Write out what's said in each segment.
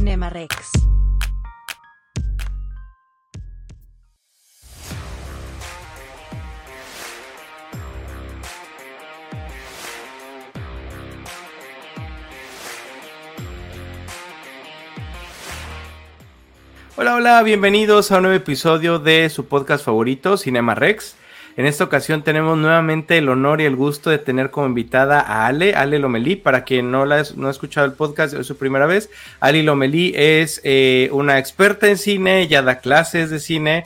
Cinema Rex. Hola, hola, bienvenidos a un nuevo episodio de su podcast favorito, Cinema Rex. En esta ocasión tenemos nuevamente el honor y el gusto de tener como invitada a Ale Lomelí. Para quien no ha escuchado el podcast, es su primera vez. Ale Lomelí es una experta en cine, ya da clases de cine,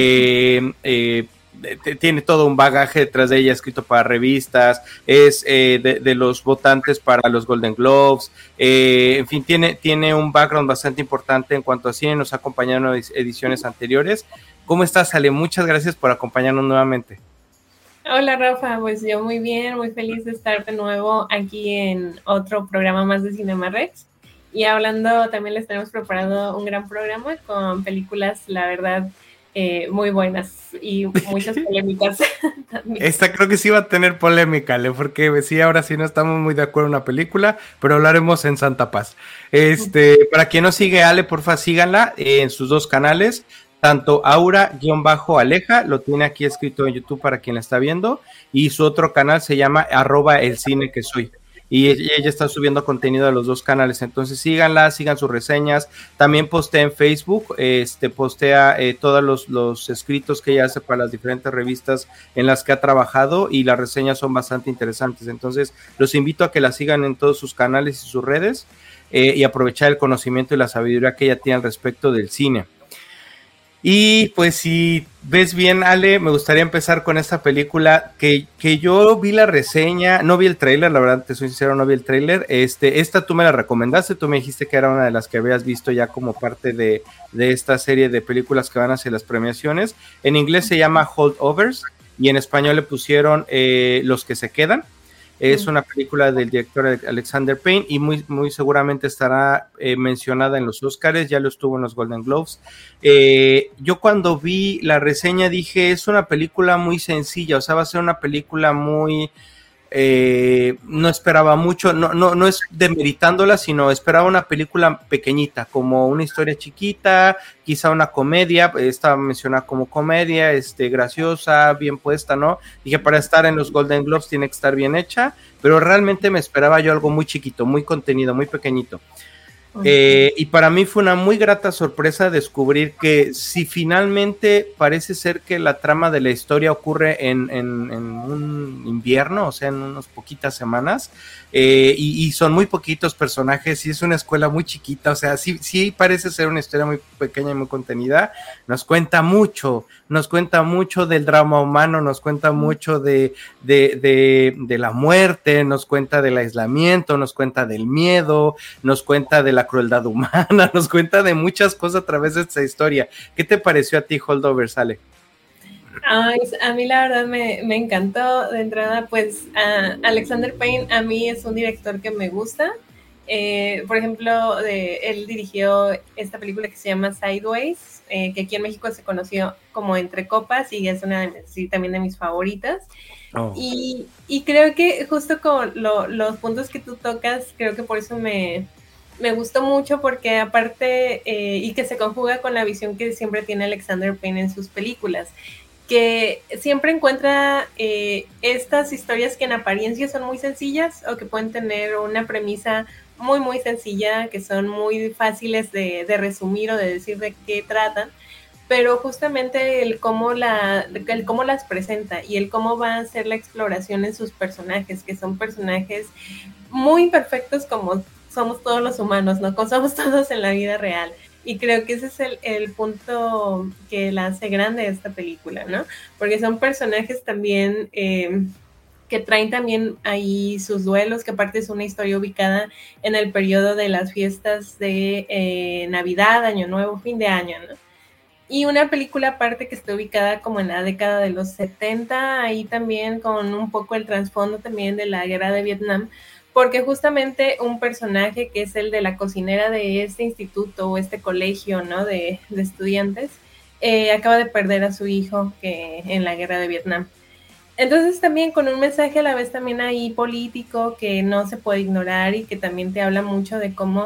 tiene todo un bagaje detrás de ella, escrito para revistas, es de los votantes para los Golden Globes, en fin, tiene un background bastante importante en cuanto a cine, nos ha acompañado en ediciones anteriores. ¿Cómo estás, Ale? Muchas gracias por acompañarnos nuevamente. Hola, Rafa, pues yo muy bien, muy feliz de estar de nuevo aquí en otro programa más de Cinema Rex. Y hablando, también les tenemos preparado un gran programa con películas, la verdad, muy buenas y muchas polémicas. Esta creo que sí va a tener polémica, Ale, porque sí, ahora sí no estamos muy de acuerdo en una película, pero hablaremos en Santa Paz. Para quien no sigue a Ale, porfa, síganla en sus dos canales, tanto Aura-Aleja, lo tiene aquí escrito en YouTube para quien la está viendo, y su otro canal se llama @elcinequesoy. Y ella está subiendo contenido a los dos canales, entonces síganla, sigan sus reseñas. También postea en Facebook, postea todos los escritos que ella hace para las diferentes revistas en las que ha trabajado, y las reseñas son bastante interesantes. Entonces los invito a que la sigan en todos sus canales y sus redes, y aprovechar el conocimiento y la sabiduría que ella tiene al respecto del cine. Y pues si ves bien, Ale, me gustaría empezar con esta película que yo vi la reseña, no vi el tráiler, la verdad te soy sincero, no vi el tráiler. Esta tú me la recomendaste, tú me dijiste que era una de las que habías visto ya como parte de esta serie de películas que van hacia las premiaciones. En inglés se llama Holdovers y en español le pusieron Los que se quedan. Es una película del director Alexander Payne y muy seguramente estará mencionada en los Oscars, ya lo estuvo en los Golden Globes. Yo cuando vi la reseña dije, es una película muy sencilla, o sea, va a ser una película muy... no esperaba mucho, no es demeritándola, sino esperaba una película pequeñita, como una historia chiquita, quizá una comedia, estaba mencionada como comedia, graciosa, bien puesta, ¿no? Dije, para estar en los Golden Globes tiene que estar bien hecha, pero realmente me esperaba yo algo muy chiquito, muy contenido, muy pequeñito. Y para mí fue una muy grata sorpresa descubrir que si finalmente parece ser que la trama de la historia ocurre en un invierno, o sea, en unas poquitas semanas, y son muy poquitos personajes y es una escuela muy chiquita, o sea, sí parece ser una historia muy pequeña y muy contenida. Nos cuenta mucho del drama humano, nos cuenta mucho de la muerte, nos cuenta del aislamiento, nos cuenta del miedo, nos cuenta de la crueldad humana, nos cuenta de muchas cosas a través de esta historia. ¿Qué te pareció a ti, Holdovers, Ale? Ay, a mí la verdad me encantó. De entrada, pues Alexander Payne a mí es un director que me gusta. Por ejemplo, él dirigió esta película que se llama Sideways, que aquí en México se conoció como Entre Copas y es una también de mis favoritas. Oh. Y creo que justo con los puntos que tú tocas, creo que por eso me gustó mucho, porque aparte, y que se conjuga con la visión que siempre tiene Alexander Payne en sus películas, que siempre encuentra estas historias que en apariencia son muy sencillas o que pueden tener una premisa muy, muy sencilla, que son muy fáciles de resumir o de decir de qué tratan, pero justamente el cómo las presenta y el cómo va a hacer la exploración en sus personajes, que son personajes muy imperfectos como somos todos los humanos, ¿no? Como somos todos en la vida real. Y creo que ese es el punto que la hace grande esta película, ¿no? Porque son personajes también que traen también ahí sus duelos, que aparte es una historia ubicada en el periodo de las fiestas de Navidad, Año Nuevo, fin de año, ¿no? Y una película aparte que está ubicada como en la década de los 70, ahí también con un poco el trasfondo también de la guerra de Vietnam, porque justamente un personaje que es el de la cocinera de este instituto o este colegio, ¿no? de estudiantes, acaba de perder a su hijo en la guerra de Vietnam. Entonces también con un mensaje a la vez también ahí político que no se puede ignorar y que también te habla mucho de cómo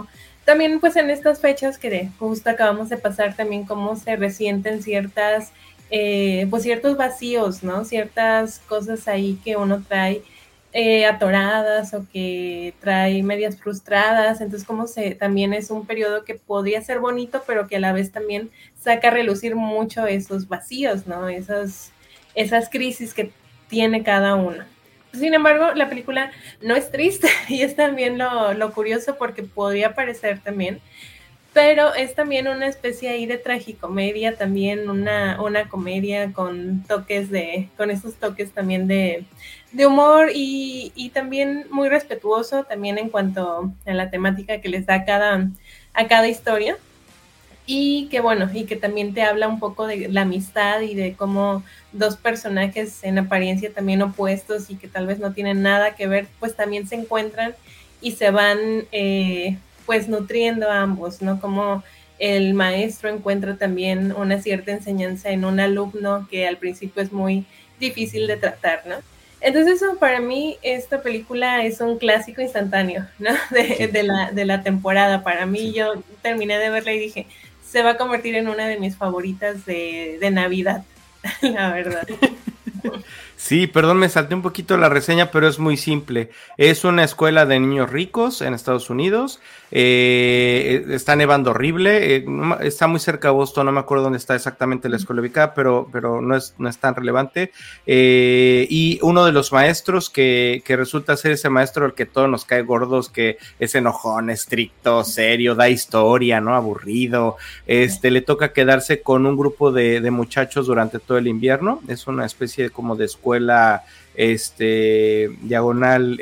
también pues en estas fechas que justo acabamos de pasar, también cómo se resienten ciertas, pues ciertos vacíos, ¿no? Ciertas cosas ahí que uno trae atoradas o que trae medias frustradas, entonces como también es un periodo que podría ser bonito, pero que a la vez también saca a relucir mucho esos vacíos, ¿no? Esas crisis que tiene cada uno. Sin embargo, la película no es triste y es también lo curioso porque podría parecer también, pero es también una especie ahí de tragicomedia, también una comedia con con esos toques también de humor y también muy respetuoso también en cuanto a la temática que les da a cada historia. Y que bueno, y que también te habla un poco de la amistad y de cómo dos personajes en apariencia también opuestos y que tal vez no tienen nada que ver, pues también se encuentran y se van pues nutriendo a ambos, ¿no? Como el maestro encuentra también una cierta enseñanza en un alumno que al principio es muy difícil de tratar, ¿no? Entonces eso para mí, esta película es un clásico instantáneo, ¿no? De la temporada. Para mí, yo terminé de verla y dije, se va a convertir en una de mis favoritas de Navidad, la verdad. Sí, perdón, me salté un poquito la reseña, pero es muy simple. Es una escuela de niños ricos en Estados Unidos. Está nevando horrible. Está muy cerca de Boston, no me acuerdo dónde está exactamente la escuela ubicada, pero no es tan relevante. Y uno de los maestros que resulta ser ese maestro al que todos nos cae gordos, que es enojón, estricto, serio, da historia, ¿no? Aburrido. Le toca quedarse con un grupo de muchachos durante todo el invierno. Es una especie como de escuela diagonal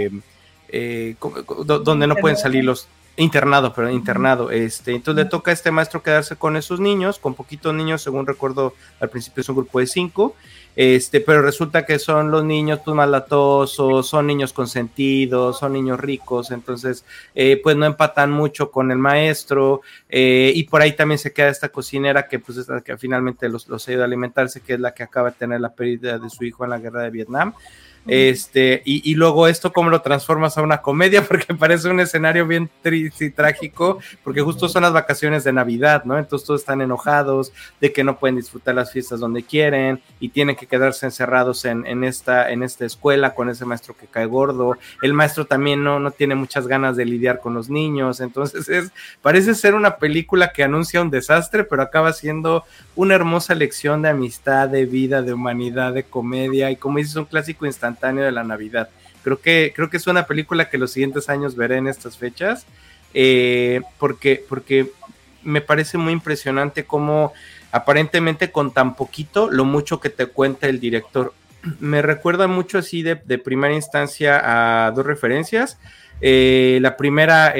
donde no pueden salir los internado. Entonces le toca a este maestro quedarse con esos niños, con poquitos niños, según recuerdo al principio es un grupo de 5, pero resulta que son los niños pues más latosos, son niños consentidos, son niños ricos, entonces pues no empatan mucho con el maestro, y por ahí también se queda esta cocinera que pues es la que finalmente los ayuda a alimentarse, que es la que acaba de tener la pérdida de su hijo en la guerra de Vietnam. Y luego esto cómo lo transformas a una comedia, porque parece un escenario bien triste y trágico, porque justo son las vacaciones de Navidad, ¿no? Entonces todos están enojados de que no pueden disfrutar las fiestas donde quieren y tienen que quedarse encerrados en esta escuela con ese maestro que cae gordo. El maestro también no tiene muchas ganas de lidiar con los niños, entonces parece ser una película que anuncia un desastre, pero acaba siendo una hermosa lección de amistad, de vida, de humanidad, de comedia, y como dices, un clásico instantáneo de la Navidad. Creo que es una película que los siguientes años veré en estas fechas, porque me parece muy impresionante cómo aparentemente con tan poquito, lo mucho que te cuenta el director. Me recuerda mucho así de primera instancia a dos referencias. La primera,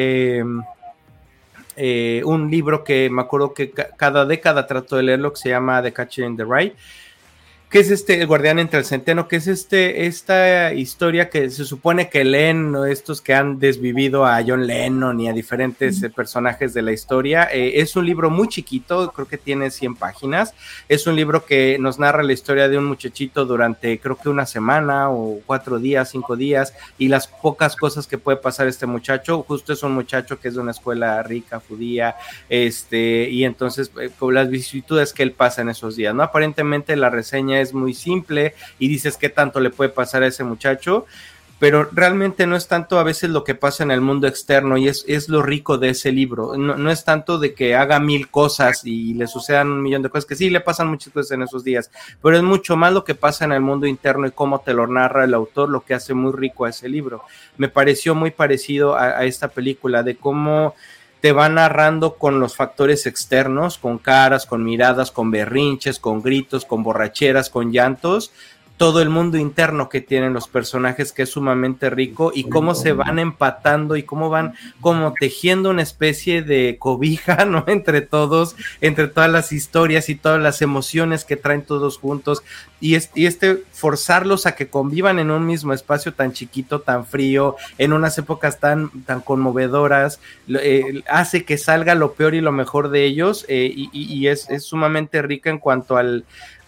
un libro que me acuerdo que cada década trato de leerlo, que se llama The Catcher in the Rye, que es El Guardián entre el Centeno, que es esta historia que se supone que leen, ¿no?, estos que han desvivido a John Lennon y a diferentes personajes de la historia. Es un libro muy chiquito, creo que tiene 100 páginas. Es un libro que nos narra la historia de un muchachito durante creo que una semana o 4 días, 5 días, y las pocas cosas que puede pasar este muchacho. Justo es un muchacho que es de una escuela rica, judía, y entonces con las vicisitudes que él pasa en esos días, ¿no? Aparentemente la reseña es muy simple y dices qué tanto le puede pasar a ese muchacho, pero realmente no es tanto a veces lo que pasa en el mundo externo, y es lo rico de ese libro. No es tanto de que haga 1000 cosas y le sucedan 1,000,000 de cosas, que sí le pasan muchas cosas en esos días, pero es mucho más lo que pasa en el mundo interno y cómo te lo narra el autor, lo que hace muy rico a ese libro. Me pareció muy parecido a esta película, de cómo te va narrando con los factores externos, con caras, con miradas, con berrinches, con gritos, con borracheras, con llantos, todo el mundo interno que tienen los personajes, que es sumamente rico, y cómo se van empatando y cómo van como tejiendo una especie de cobija, ¿no?, entre todos, entre todas las historias y todas las emociones que traen todos juntos, y forzarlos a que convivan en un mismo espacio tan chiquito, tan frío, en unas épocas tan conmovedoras, hace que salga lo peor y lo mejor de ellos, y es sumamente rica en cuanto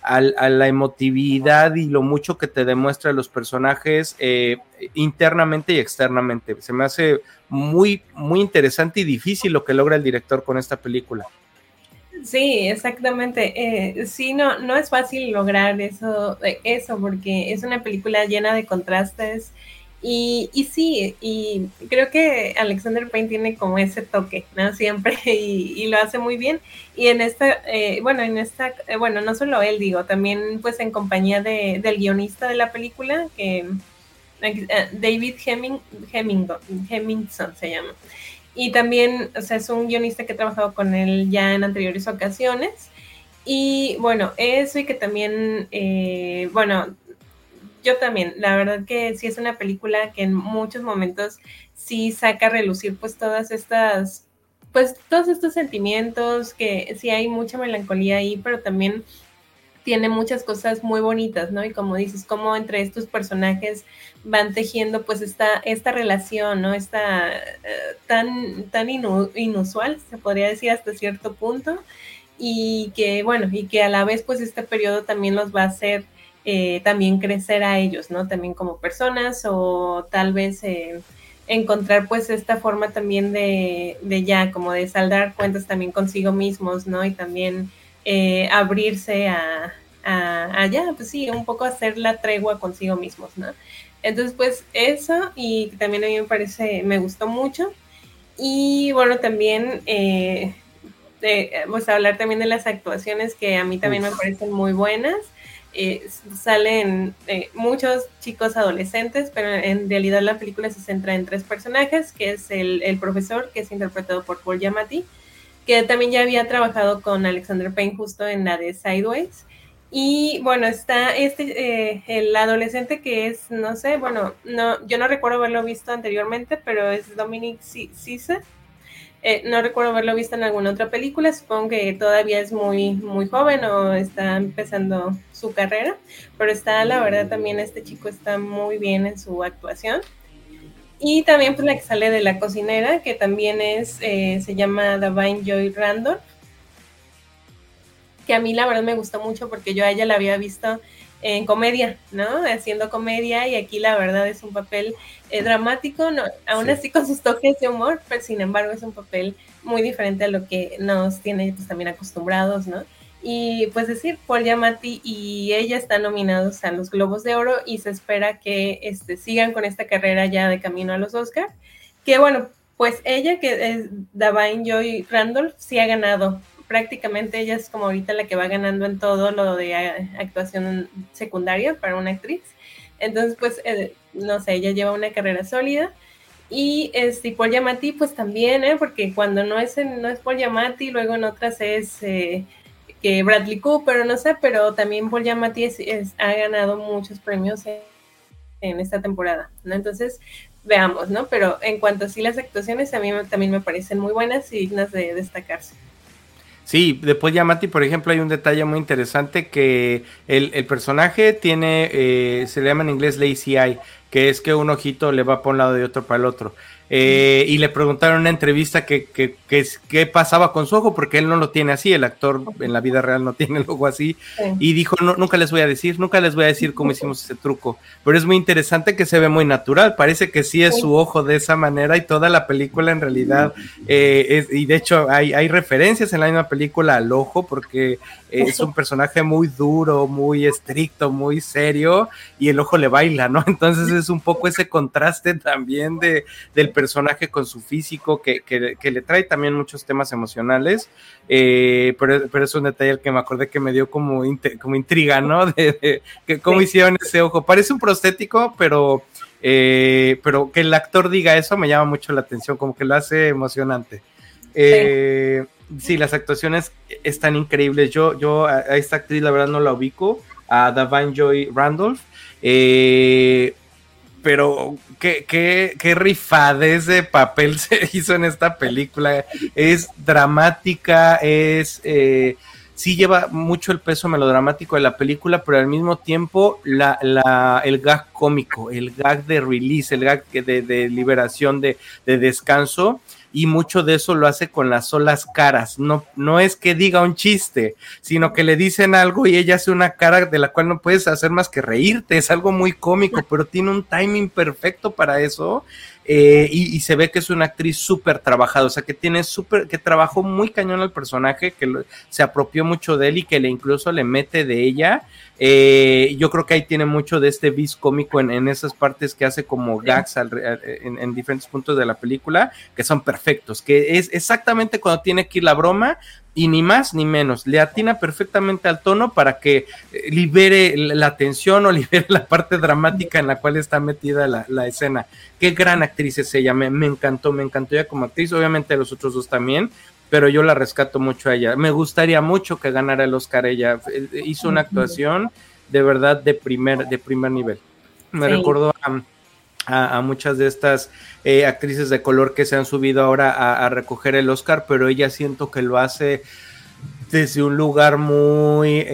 a la emotividad y lo mucho que te demuestra los personajes internamente y externamente. Se me hace muy, muy interesante y difícil lo que logra el director con esta película. Sí, exactamente. Sí, no es fácil lograr eso, porque es una película llena de contrastes. Y sí, y creo que Alexander Payne tiene como ese toque, ¿no? Siempre, y lo hace muy bien. Y en bueno, no solo él, digo, también pues en compañía del guionista de la película, que David Hemmingson se llama. Y también, o sea, es un guionista que he trabajado con él ya en anteriores ocasiones. Y bueno, eso y que también, bueno, yo también, la verdad que sí es una película que en muchos momentos sí saca a relucir pues todos estos sentimientos, que sí hay mucha melancolía ahí, pero también tiene muchas cosas muy bonitas, ¿no? Y como dices, como entre estos personajes van tejiendo pues esta relación, ¿no? Tan inusual, se podría decir hasta cierto punto, y que, bueno, y que a la vez pues este periodo también los va a hacer también crecer a ellos, ¿no? También como personas, o tal vez encontrar pues esta forma también de ya como de saldar cuentas también consigo mismos, ¿no? Y también abrirse a ya, pues sí, un poco hacer la tregua consigo mismos, ¿no? Entonces, pues eso, y también a mí me gustó mucho. Y bueno, también, pues hablar también de las actuaciones que a mí también me parecen muy buenas. Salen muchos chicos adolescentes, pero en realidad la película se centra en 3 personajes, que es el profesor, que es interpretado por Paul Giamatti, que también ya había trabajado con Alexander Payne justo en la de Sideways. Y bueno, está el adolescente que es, no sé, bueno, yo no recuerdo haberlo visto anteriormente, pero es Dominic Sisse. No recuerdo haberlo visto en alguna otra película, supongo que todavía es muy, muy joven o está empezando su carrera, pero la verdad también este chico está muy bien en su actuación. Y también pues la que sale de la cocinera, que también se llama Da'Vine Joy Randolph, que a mí la verdad me gustó mucho porque yo a ella la había visto en comedia, ¿no? Haciendo comedia, y aquí la verdad es un papel dramático, no, aún así con sus toques de humor, pero sin embargo es un papel muy diferente a lo que nos tiene pues también acostumbrados, ¿no? Y pues decir, Paul Giamatti y ella están nominados a los Globos de Oro, y se espera que sigan con esta carrera ya de camino a los Oscar, que bueno, pues ella, que es Da'Vine Joy Randolph, sí ha ganado. Prácticamente ella es como ahorita la que va ganando en todo lo de actuación secundaria para una actriz. Entonces, pues, no sé, ella lleva una carrera sólida. Y Paul Giamatti, pues también, porque cuando no es Paul Giamatti, luego en otras es que Bradley Cooper, no sé, pero también Paul Giamatti ha ganado muchos premios en esta temporada, ¿no? Entonces, veamos, ¿no? Pero en cuanto a sí las actuaciones, a mí también me parecen muy buenas y dignas de destacarse. Sí, de Paul Giamatti, por ejemplo, hay un detalle muy interesante que el personaje tiene, se le llama en inglés lazy eye, que es que un ojito le va para un lado y otro para el otro. Y le preguntaron en una entrevista qué pasaba con su ojo, porque él no lo tiene así, el actor en la vida real no tiene el ojo así, y dijo, no, nunca les voy a decir cómo hicimos ese truco, pero es muy interesante que se ve muy natural, parece que sí es su ojo de esa manera, y toda la película en realidad, y de hecho hay referencias en la misma película al ojo, porque es un personaje muy duro, muy estricto, muy serio, y el ojo le baila, ¿no? Entonces es un poco ese contraste también del personaje con su físico, que le trae también muchos temas emocionales, pero es un detalle al que me acordé que me dio como intriga, ¿no? De cómo hicieron ese ojo. Parece un prostético, pero que el actor diga eso me llama mucho la atención, como que lo hace emocionante. Sí, las actuaciones están increíbles. Yo a esta actriz la verdad no la ubico, a Da'Vine Joy Randolph, pero qué rifadez de papel se hizo en esta película. Es dramática, sí lleva mucho el peso melodramático de la película, pero al mismo tiempo el gag cómico, el gag de release, el gag de liberación, de descanso, y mucho de eso lo hace con las solas caras, no es que diga un chiste, sino que le dicen algo y ella hace una cara de la cual no puedes hacer más que reírte, es algo muy cómico, pero tiene un timing perfecto para eso. Y se ve que es una actriz súper trabajada, o sea que que trabajó muy cañón al personaje, se apropió mucho de él y que incluso le mete de ella. Yo creo que ahí tiene mucho de este bis cómico en esas partes que hace como gags en diferentes puntos de la película, que son perfectos, que es exactamente cuando tiene que ir la broma, y ni más ni menos, le atina perfectamente al tono para que libere la tensión o libere la parte dramática en la cual está metida la escena. Qué gran actriz es ella, me encantó ella como actriz, obviamente los otros dos también, pero yo la rescato mucho a ella. Me gustaría mucho que ganara el Oscar ella, hizo una actuación de verdad de primer nivel. Me recordó a muchas de estas actrices de color que se han subido ahora a recoger el Oscar, pero ella siento que lo hace desde un lugar muy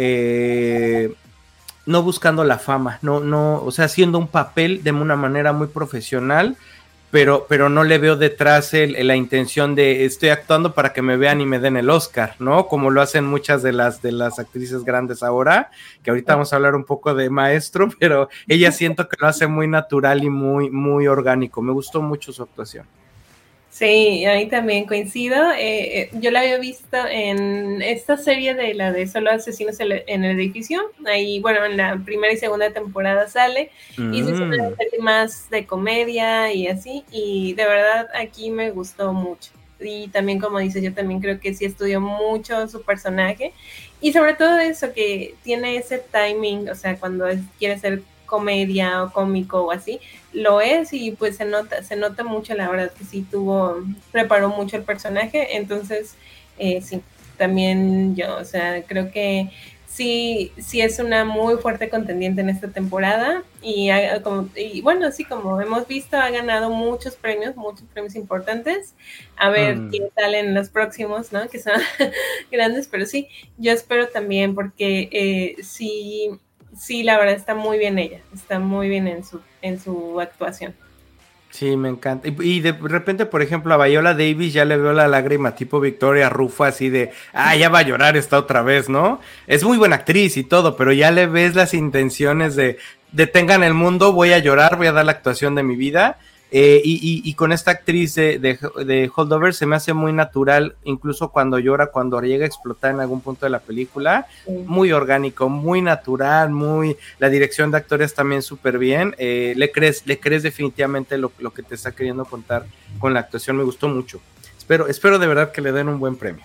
no buscando la fama, no, o sea, haciendo un papel de una manera muy profesional, pero no le veo detrás la intención de estoy actuando para que me vean y me den el Oscar, ¿no? Como lo hacen muchas de las actrices grandes ahora, que ahorita vamos a hablar un poco de Maestro, pero ella siento que lo hace muy natural y muy, muy orgánico. Me gustó mucho su actuación. Sí, ahí también coincido. Yo la había visto en esta serie de la de Solo Asesinos en el Edificio. Ahí, bueno, en la primera y segunda temporada sale. Y es una serie más de comedia y así. Y de verdad aquí me gustó mucho. Y también, como dices, yo también creo que sí estudió mucho su personaje. Y sobre todo eso, que tiene ese timing, o sea, cuando quiere ser comedia o cómico o así, lo es, y pues se nota mucho, la verdad que sí preparó mucho el personaje. Entonces sí, también yo, o sea, creo que sí es una muy fuerte contendiente en esta temporada, y bueno, así como hemos visto, ha ganado muchos premios importantes. A ver quién sale en los próximos, ¿no? Que son grandes, pero sí, yo espero también, porque sí, la verdad está muy bien ella, está muy bien en su actuación. Sí, me encanta. Y de repente, por ejemplo, a Viola Davis ya le veo la lágrima tipo Victoria Rufo, así de, ya va a llorar esta otra vez, ¿no? Es muy buena actriz y todo, pero ya le ves las intenciones de detengan el mundo, voy a llorar, voy a dar la actuación de mi vida. Y con esta actriz de Holdover se me hace muy natural, incluso cuando llora, cuando llega a explotar en algún punto de la película, muy orgánico, muy natural, la dirección de actores también súper bien. Le crees definitivamente lo que te está queriendo contar con la actuación. Me gustó mucho. Espero de verdad que le den un buen premio.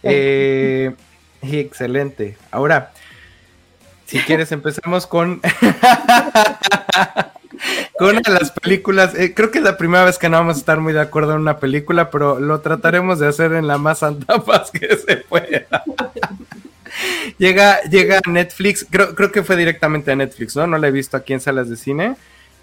Excelente. Ahora, si quieres, empezamos con una de las películas. Creo que es la primera vez que no vamos a estar muy de acuerdo en una película, pero lo trataremos de hacer en la más santa paz que se pueda. llega a Netflix, creo que fue directamente a Netflix, ¿no? No la he visto aquí en salas de cine.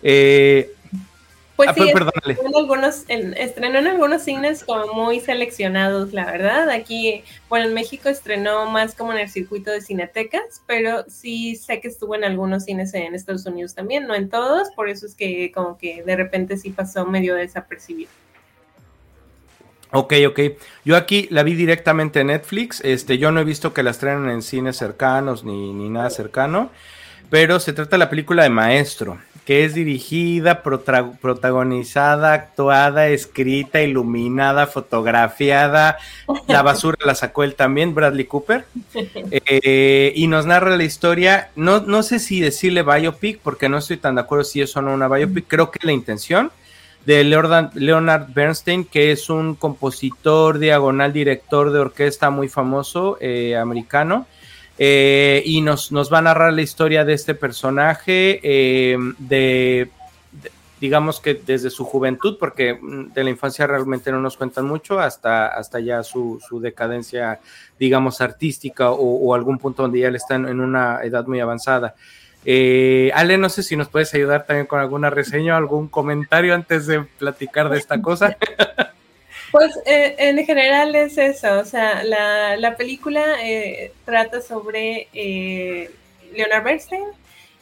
Pues sí, estrenó en algunos cines como muy seleccionados, la verdad. Aquí, bueno, en México estrenó más como en el circuito de cinetecas, pero sí sé que estuvo en algunos cines en Estados Unidos también, no en todos, por eso es que como que de repente sí pasó medio desapercibido. Ok. Yo aquí la vi directamente en Netflix. Yo no he visto que la estrenen en cines cercanos ni nada cercano, pero se trata de la película de Maestro, que es dirigida, protagonizada, actuada, escrita, iluminada, fotografiada. La basura la sacó él también, Bradley Cooper. Y nos narra la historia. No sé si decirle biopic, porque no estoy tan de acuerdo si es o no una biopic. Creo que la intención de Leonard Bernstein, que es un compositor, director de orquesta muy famoso, americano. Y nos va a narrar la historia de este personaje, digamos que desde su juventud, porque de la infancia realmente no nos cuentan mucho, hasta ya su decadencia, digamos, artística, o algún punto donde ya él está en una edad muy avanzada. Ale, no sé si nos puedes ayudar también con alguna reseña o algún comentario antes de platicar de esta cosa. Pues en general es eso, o sea, la película trata sobre Leonard Bernstein,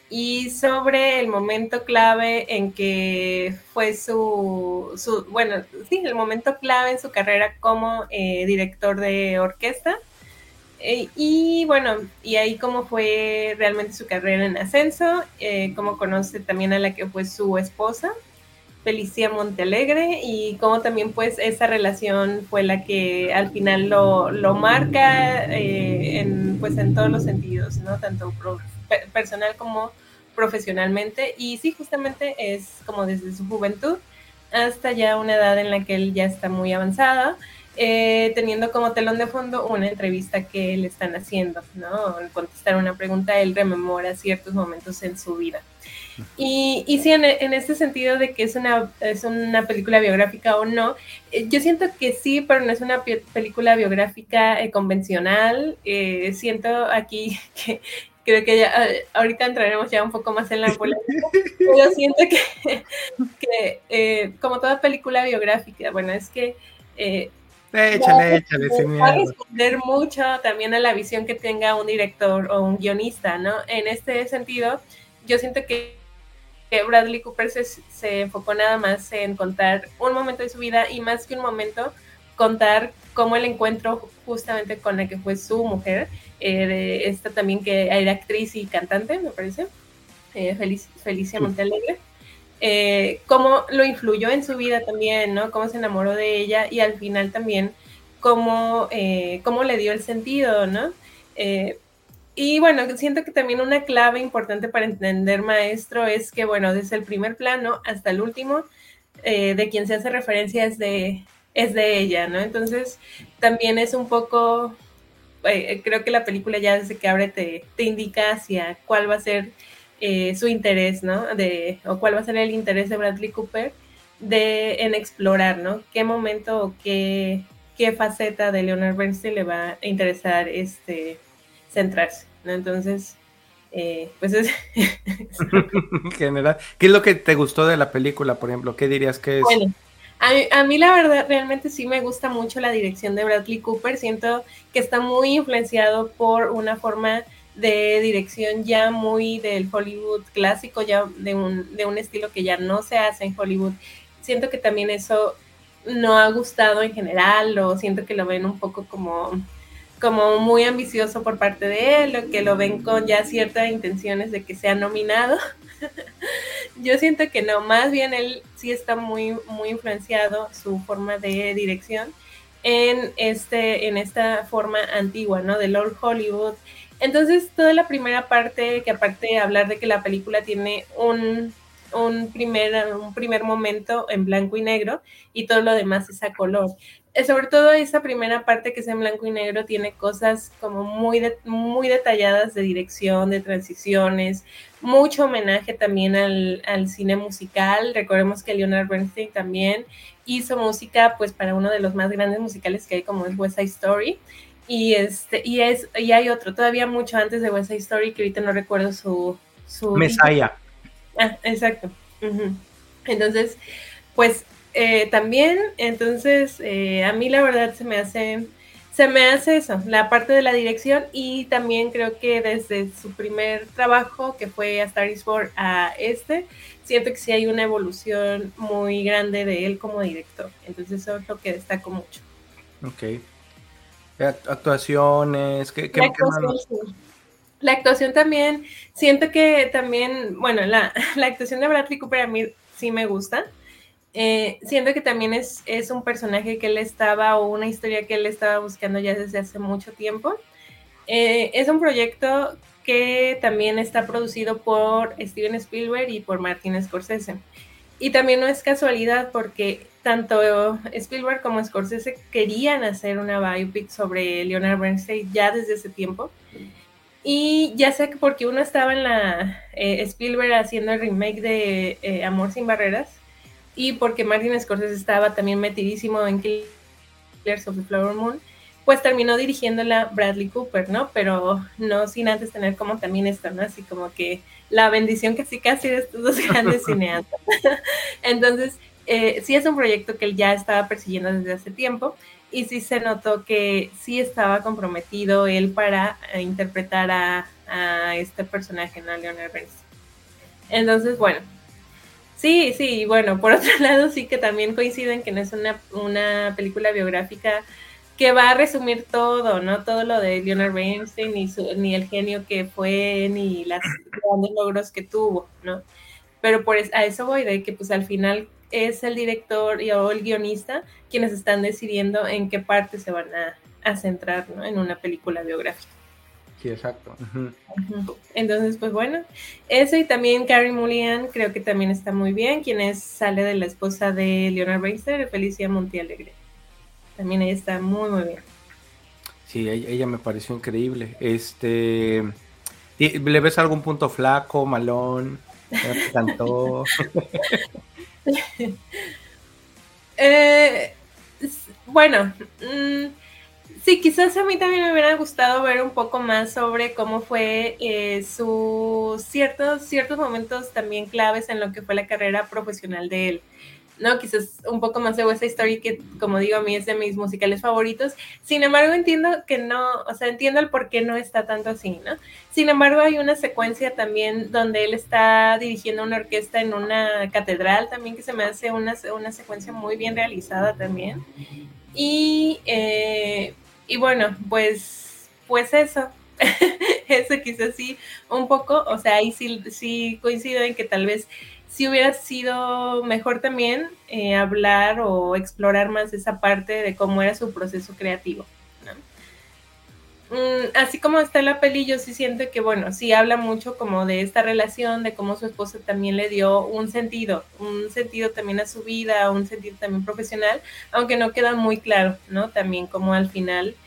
y sobre el momento clave en que fue bueno, sí, el momento clave en su carrera como director de orquesta. Y bueno, y ahí cómo fue realmente su carrera en ascenso, cómo conoce también a la que fue su esposa, Felicia Montealegre, y cómo también pues esa relación fue la que al final lo marca pues en todos los sentidos, ¿no? Tanto personal como profesionalmente. Y sí, justamente es como desde su juventud hasta ya una edad en la que él ya está muy avanzada, teniendo como telón de fondo una entrevista que le están haciendo, ¿no? Al contestar una pregunta, él rememora ciertos momentos en su vida. Y sí, en este sentido de que es una película biográfica o no, yo siento que sí, pero no es una película biográfica convencional. Siento aquí que creo que ya, ahorita entraremos ya un poco más en la polémica, pero siento que como toda película biográfica, bueno, es que Échale, sin va a miedo. responder mucho también a la visión que tenga un director o un guionista, ¿no? En este sentido, yo siento que Bradley Cooper se enfocó nada más en contar un momento de su vida, y más que un momento, contar cómo el encuentro justamente con la que fue su mujer, de esta también que era actriz y cantante, me parece, Felicia Montealegre, cómo lo influyó en su vida también, ¿no? Cómo se enamoró de ella, y al final también cómo le dio el sentido, ¿no? Y bueno, siento que también una clave importante para entender Maestro es que, bueno, desde el primer plano hasta el último, de quien se hace referencia es de ella, ¿no? Entonces, también es un poco, creo que la película ya desde que abre te indica hacia cuál va a ser su interés, ¿no? O cuál va a ser el interés de Bradley Cooper en explorar, ¿no? Qué momento o qué faceta de Leonard Bernstein le va a interesar centrarse, ¿no? Entonces, pues es... En general, ¿qué es lo que te gustó de la película, por ejemplo? ¿Qué dirías que es? Bueno, a mí la verdad realmente sí me gusta mucho la dirección de Bradley Cooper. Siento que está muy influenciado por una forma de dirección ya muy del Hollywood clásico, ya de un estilo que ya no se hace en Hollywood. Siento que también eso no ha gustado en general, o siento que lo ven un poco como muy ambicioso por parte de él, o que lo ven con ya ciertas intenciones de que sea nominado. Yo siento que no, más bien él sí está muy, muy influenciado, su forma de dirección, en esta forma antigua, ¿no? Del Old Hollywood. Entonces, toda la primera parte, que aparte de hablar de que la película tiene un primer momento en blanco y negro, y todo lo demás es a color. Sobre todo esa primera parte que es en blanco y negro tiene cosas como muy detalladas de dirección, de transiciones, mucho homenaje también al cine musical. Recordemos que Leonard Bernstein también hizo música pues para uno de los más grandes musicales que hay, como es West Side Story. Y hay otro todavía mucho antes de West Side Story, que ahorita no recuerdo su Messiah. Exacto. Uh-huh. Entonces, pues también, entonces, a mí la verdad se me hace eso, la parte de la dirección. Y también creo que desde su primer trabajo, que fue A Star is Born, a siento que sí hay una evolución muy grande de él como director. Entonces eso es lo que destaco mucho. Ok. Actuaciones, ¿qué más? La actuación también, siento que también, bueno, la actuación de Bradley Cooper a mí sí me gusta. Siento que también es un personaje que él estaba, o una historia que él estaba buscando ya desde hace mucho tiempo. Es un proyecto que también está producido por Steven Spielberg y por Martin Scorsese. Y también no es casualidad, porque tanto Spielberg como Scorsese querían hacer una biopic sobre Leonard Bernstein ya desde ese tiempo. Y ya sé que porque uno estaba en la Spielberg haciendo el remake de Amor sin Barreras, y porque Martin Scorsese estaba también metidísimo en Killers of the Flower Moon, pues terminó dirigiéndola Bradley Cooper, ¿no? Pero no sin antes tener como también esto, ¿no? Así como que la bendición casi de estos dos grandes cineastas. Entonces, sí es un proyecto que él ya estaba persiguiendo desde hace tiempo, y sí se notó que sí estaba comprometido él para interpretar a este personaje, ¿no? Leonard Bernstein. Entonces, bueno, sí, sí, bueno, por otro lado sí que también coinciden que no es una película biográfica que va a resumir todo, ¿no? Todo lo de Leonard Bernstein, ni el genio que fue, ni las grandes logros que tuvo, ¿no? Pero a eso voy, de que pues al final es el director o el guionista quienes están decidiendo en qué parte se van a centrar, ¿no? En una película biográfica. Sí, exacto. Uh-huh. Entonces, pues bueno, eso, y también Carey Mulligan creo que también está muy bien, quien sale de la esposa de Leonard Bernstein, Felicia Montialegre. También ella está muy, muy bien. Sí, ella me pareció increíble. ¿Le ves algún punto flaco, malón? ¿No te encantó? Bueno, sí, quizás a mí también me hubiera gustado ver un poco más sobre cómo fue sus ciertos momentos también claves en lo que fue la carrera profesional de él. ¿No? Quizás un poco más de West Side Story, que como digo, a mí es de mis musicales favoritos. Sin embargo, entiendo que no, o sea, entiendo el por qué no está tanto así, ¿no? Sin embargo, hay una secuencia también donde él está dirigiendo una orquesta en una catedral también, que se me hace una secuencia muy bien realizada también. Y bueno, pues eso. Eso quizás sí, un poco, o sea, ahí sí coincido en que tal vez sí hubiera sido mejor también hablar o explorar más esa parte de cómo era su proceso creativo, ¿no? Así como está la peli, yo sí siento que, bueno, sí habla mucho como de esta relación, de cómo su esposa también le dio un sentido también a su vida, un sentido también profesional, aunque no queda muy claro, ¿no? También como al final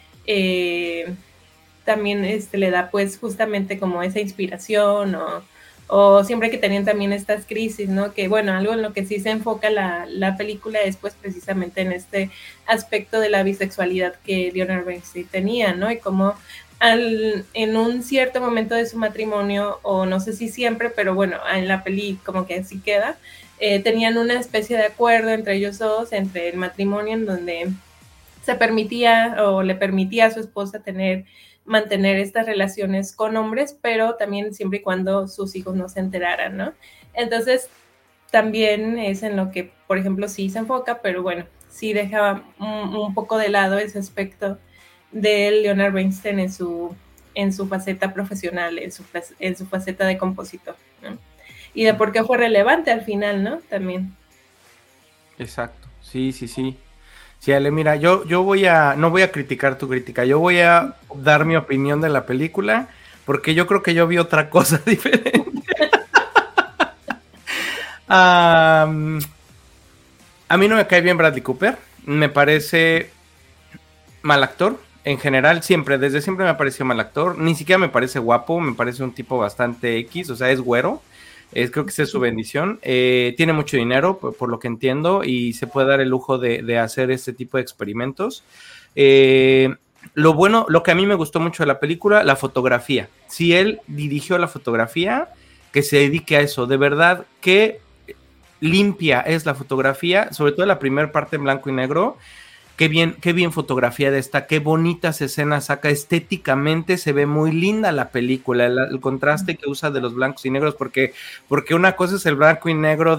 también le da pues justamente como esa inspiración o siempre que tenían también estas crisis, ¿no? Que bueno, algo en lo que sí se enfoca la película es pues precisamente en este aspecto de la bisexualidad que Leonard Bernstein tenía, ¿no? Y como en un cierto momento de su matrimonio, o no sé si siempre, pero bueno, en la peli como que así queda, tenían una especie de acuerdo entre ellos dos, entre el matrimonio, en donde se permitía o le permitía a su esposa mantener estas relaciones con hombres, pero también siempre y cuando sus hijos no se enteraran, ¿no? Entonces, también es en lo que, por ejemplo, sí se enfoca, pero bueno, sí deja un poco de lado ese aspecto de Leonard Bernstein en su faceta profesional, en su faceta de compositor, ¿no? Y de por qué fue relevante al final, ¿no? También. Exacto, sí, sí, sí. Sí, Ale, mira, yo no voy a criticar tu crítica, yo voy a dar mi opinión de la película, porque yo creo que yo vi otra cosa diferente. A mí no me cae bien Bradley Cooper, me parece mal actor, en general, desde siempre me ha parecido mal actor, ni siquiera me parece guapo, me parece un tipo bastante X, o sea, es güero. Creo que esa es su bendición. Tiene mucho dinero, por lo que entiendo, y se puede dar el lujo de hacer este tipo de experimentos. Lo que a mí me gustó mucho de la película, la fotografía. Si él dirigió la fotografía, que se dedique a eso. De verdad, qué limpia es la fotografía, sobre todo la primera parte en blanco y negro. Qué bien fotografía de esta, qué bonitas escenas saca, estéticamente se ve muy linda la película, el contraste que usa de los blancos y negros, porque una cosa es el blanco y negro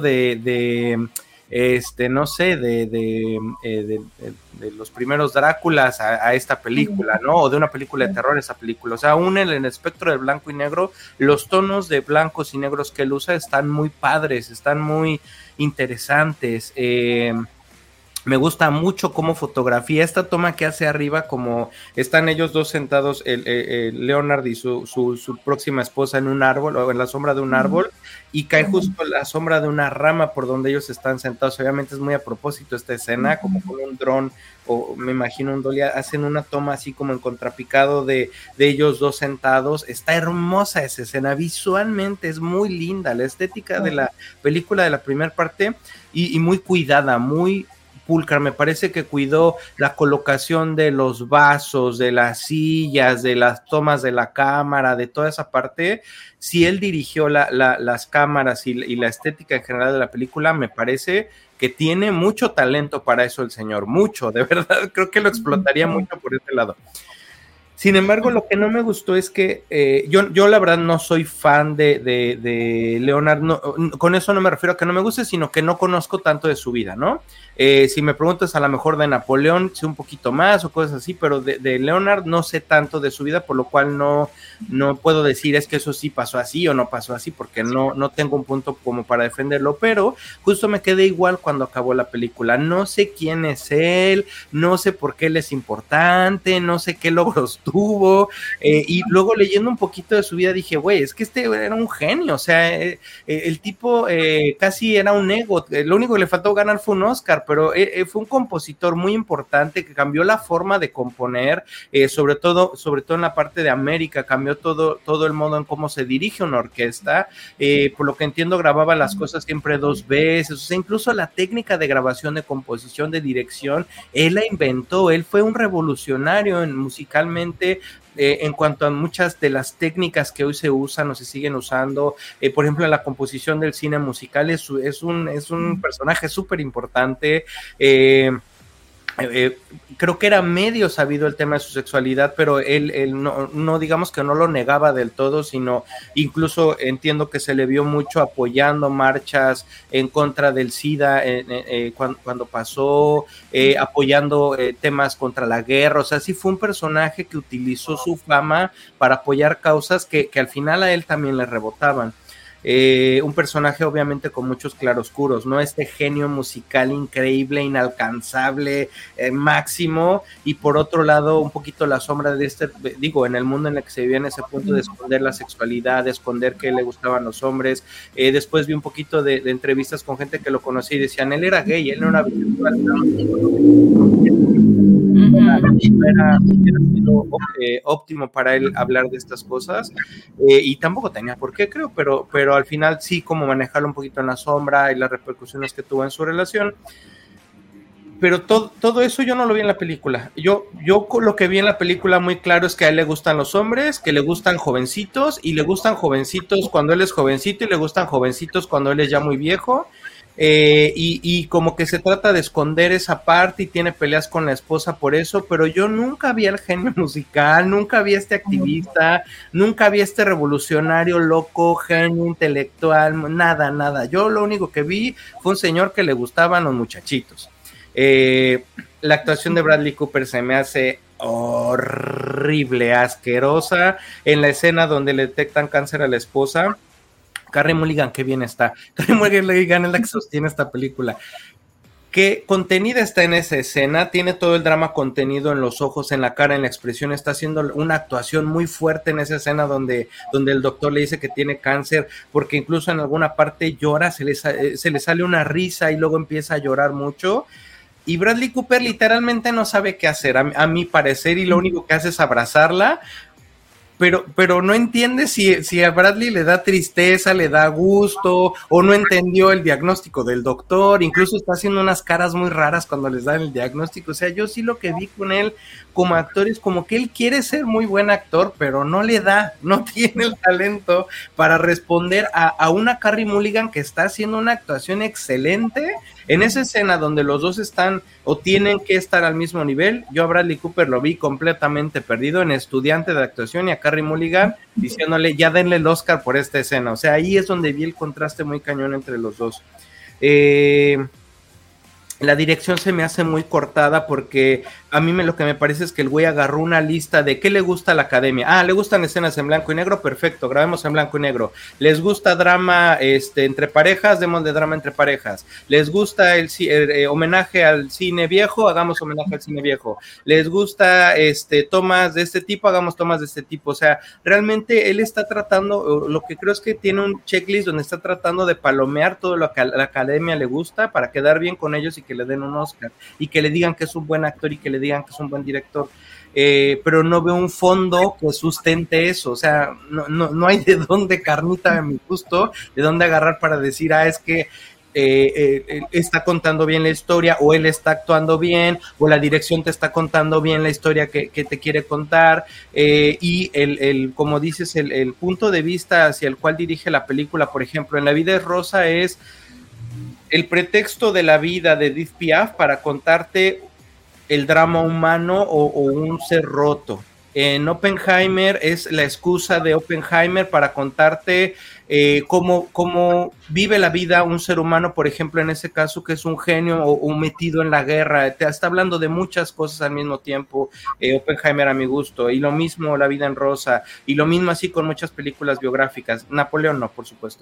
no sé, de los primeros Dráculas a esta película, ¿no? O de una película de terror a esa película. O sea, aún en el espectro del blanco y negro, los tonos de blancos y negros que él usa están muy padres, están muy interesantes. Me gusta mucho cómo fotografía esta toma que hace arriba, como están ellos dos sentados, Leonard y su próxima esposa en un árbol o en la sombra de un árbol, y cae justo la sombra de una rama por donde ellos están sentados. Obviamente es muy a propósito esta escena, como con un dron o me imagino un dolly, hacen una toma así como en contrapicado de ellos dos sentados. Está hermosa esa escena, visualmente es muy linda, la estética de la película de la primera parte y muy cuidada, muy pulcra. Me parece que cuidó la colocación de los vasos, de las sillas, de las tomas de la cámara, de toda esa parte. Si él dirigió las cámaras y la estética en general de la película, me parece que tiene mucho talento para eso el señor, mucho, de verdad, creo que lo explotaría mucho por este lado. Sin embargo, lo que no me gustó es que yo la verdad no soy fan de Leonard, no, con eso no me refiero a que no me guste, sino que no conozco tanto de su vida, ¿no? Si me preguntas a lo mejor de Napoleón, sé un poquito más o cosas así, pero de Leonard no sé tanto de su vida, por lo cual no puedo decir es que eso sí pasó así o no pasó así, porque no tengo un punto como para defenderlo, pero justo me quedé igual cuando acabó la película. No sé quién es él, no sé por qué él es importante, no sé qué logros tuvo, y luego leyendo un poquito de su vida dije, güey, es que este era un genio, o sea, el tipo casi era un ego, lo único que le faltó ganar fue un Oscar, pero fue un compositor muy importante que cambió la forma de componer, sobre todo en la parte de América, cambió todo el modo en cómo se dirige una orquesta, por lo que entiendo grababa las cosas siempre 2 veces, o sea, incluso la técnica de grabación, de composición, de dirección, él la inventó, él fue un revolucionario musicalmente, en cuanto a muchas de las técnicas que hoy se usan o se siguen usando, por ejemplo, en la composición del cine musical es un personaje súper importante. Creo que era medio sabido el tema de su sexualidad, pero él no digamos que no lo negaba del todo, sino incluso entiendo que se le vio mucho apoyando marchas en contra del SIDA cuando pasó, apoyando temas contra la guerra, o sea, sí fue un personaje que utilizó su fama para apoyar causas que al final a él también le rebotaban. Un personaje obviamente con muchos claroscuros, ¿no? Este genio musical increíble, inalcanzable, máximo, y por otro lado un poquito la sombra de en el mundo en el que se vivía en ese punto de esconder la sexualidad, de esconder que le gustaban los hombres. Después vi un poquito de entrevistas con gente que lo conocía y decían, él era gay, él no era bisexual, era sido óptimo para él hablar de estas cosas, y tampoco tenía por qué, creo, pero al final sí, como manejarlo un poquito en la sombra y las repercusiones que tuvo en su relación. Pero todo eso yo no lo vi en la película. Yo lo que vi en la película muy claro es que a él le gustan los hombres, que le gustan jovencitos, y le gustan jovencitos cuando él es jovencito, y le gustan jovencitos cuando él es ya muy viejo. Y como que se trata de esconder esa parte y tiene peleas con la esposa por eso, pero yo nunca vi al genio musical, nunca vi a este activista, nunca vi a este revolucionario loco, genio intelectual, nada. Yo lo único que vi fue un señor que le gustaban los muchachitos. La actuación de Bradley Cooper se me hace horrible, asquerosa, en la escena donde le detectan cáncer a la esposa. Carey Mulligan, qué bien está. Carey Mulligan es la que sostiene esta película. Qué contenida está en esa escena, tiene todo el drama contenido en los ojos, en la cara, en la expresión, está haciendo una actuación muy fuerte en esa escena donde el doctor le dice que tiene cáncer, porque incluso en alguna parte llora, se le sale una risa y luego empieza a llorar mucho. Y Bradley Cooper literalmente no sabe qué hacer, a mi parecer, y lo único que hace es abrazarla. Pero no entiende si a Bradley le da tristeza, le da gusto, o no entendió el diagnóstico del doctor, incluso está haciendo unas caras muy raras cuando les dan el diagnóstico. O sea, yo sí lo que vi con él como actor es como que él quiere ser muy buen actor, pero no tiene el talento para responder a una Carey Mulligan que está haciendo una actuación excelente. En esa escena donde los dos están o tienen que estar al mismo nivel, yo a Bradley Cooper lo vi completamente perdido, en estudiante de actuación, y a Carey Mulligan diciéndole, ya denle el Oscar por esta escena. O sea, ahí es donde vi el contraste muy cañón entre los dos. La dirección se me hace muy cortada porque a mí lo que me parece es que el güey agarró una lista de qué le gusta a la academia. Le gustan escenas en blanco y negro, perfecto, grabemos en blanco y negro. Les gusta drama entre parejas, demos de drama entre parejas. Les gusta el homenaje al cine viejo, hagamos homenaje al cine viejo. Les gusta tomas de este tipo, hagamos tomas de este tipo. O sea, realmente él está tratando, lo que creo es que tiene un checklist donde está tratando de palomear todo lo que a la academia le gusta para quedar bien con ellos y que le den un Oscar y que le digan que es un buen actor y que le digan que es un buen director, pero no veo un fondo que sustente eso. O sea, no hay de dónde, carnita a mi gusto, de dónde agarrar para decir, es que está contando bien la historia, o él está actuando bien, o la dirección te está contando bien la historia que te quiere contar, y como dices, el punto de vista hacia el cual dirige la película. Por ejemplo, en La vida es rosa es el pretexto de la vida de Edith Piaf para contarte el drama humano o un ser roto. En Oppenheimer es la excusa de Oppenheimer para contarte cómo vive la vida un ser humano, por ejemplo, en ese caso, que es un genio o metido en la guerra. Te está hablando de muchas cosas al mismo tiempo, Oppenheimer a mi gusto, y lo mismo La vida en rosa, y lo mismo así con muchas películas biográficas. Napoleón no, por supuesto.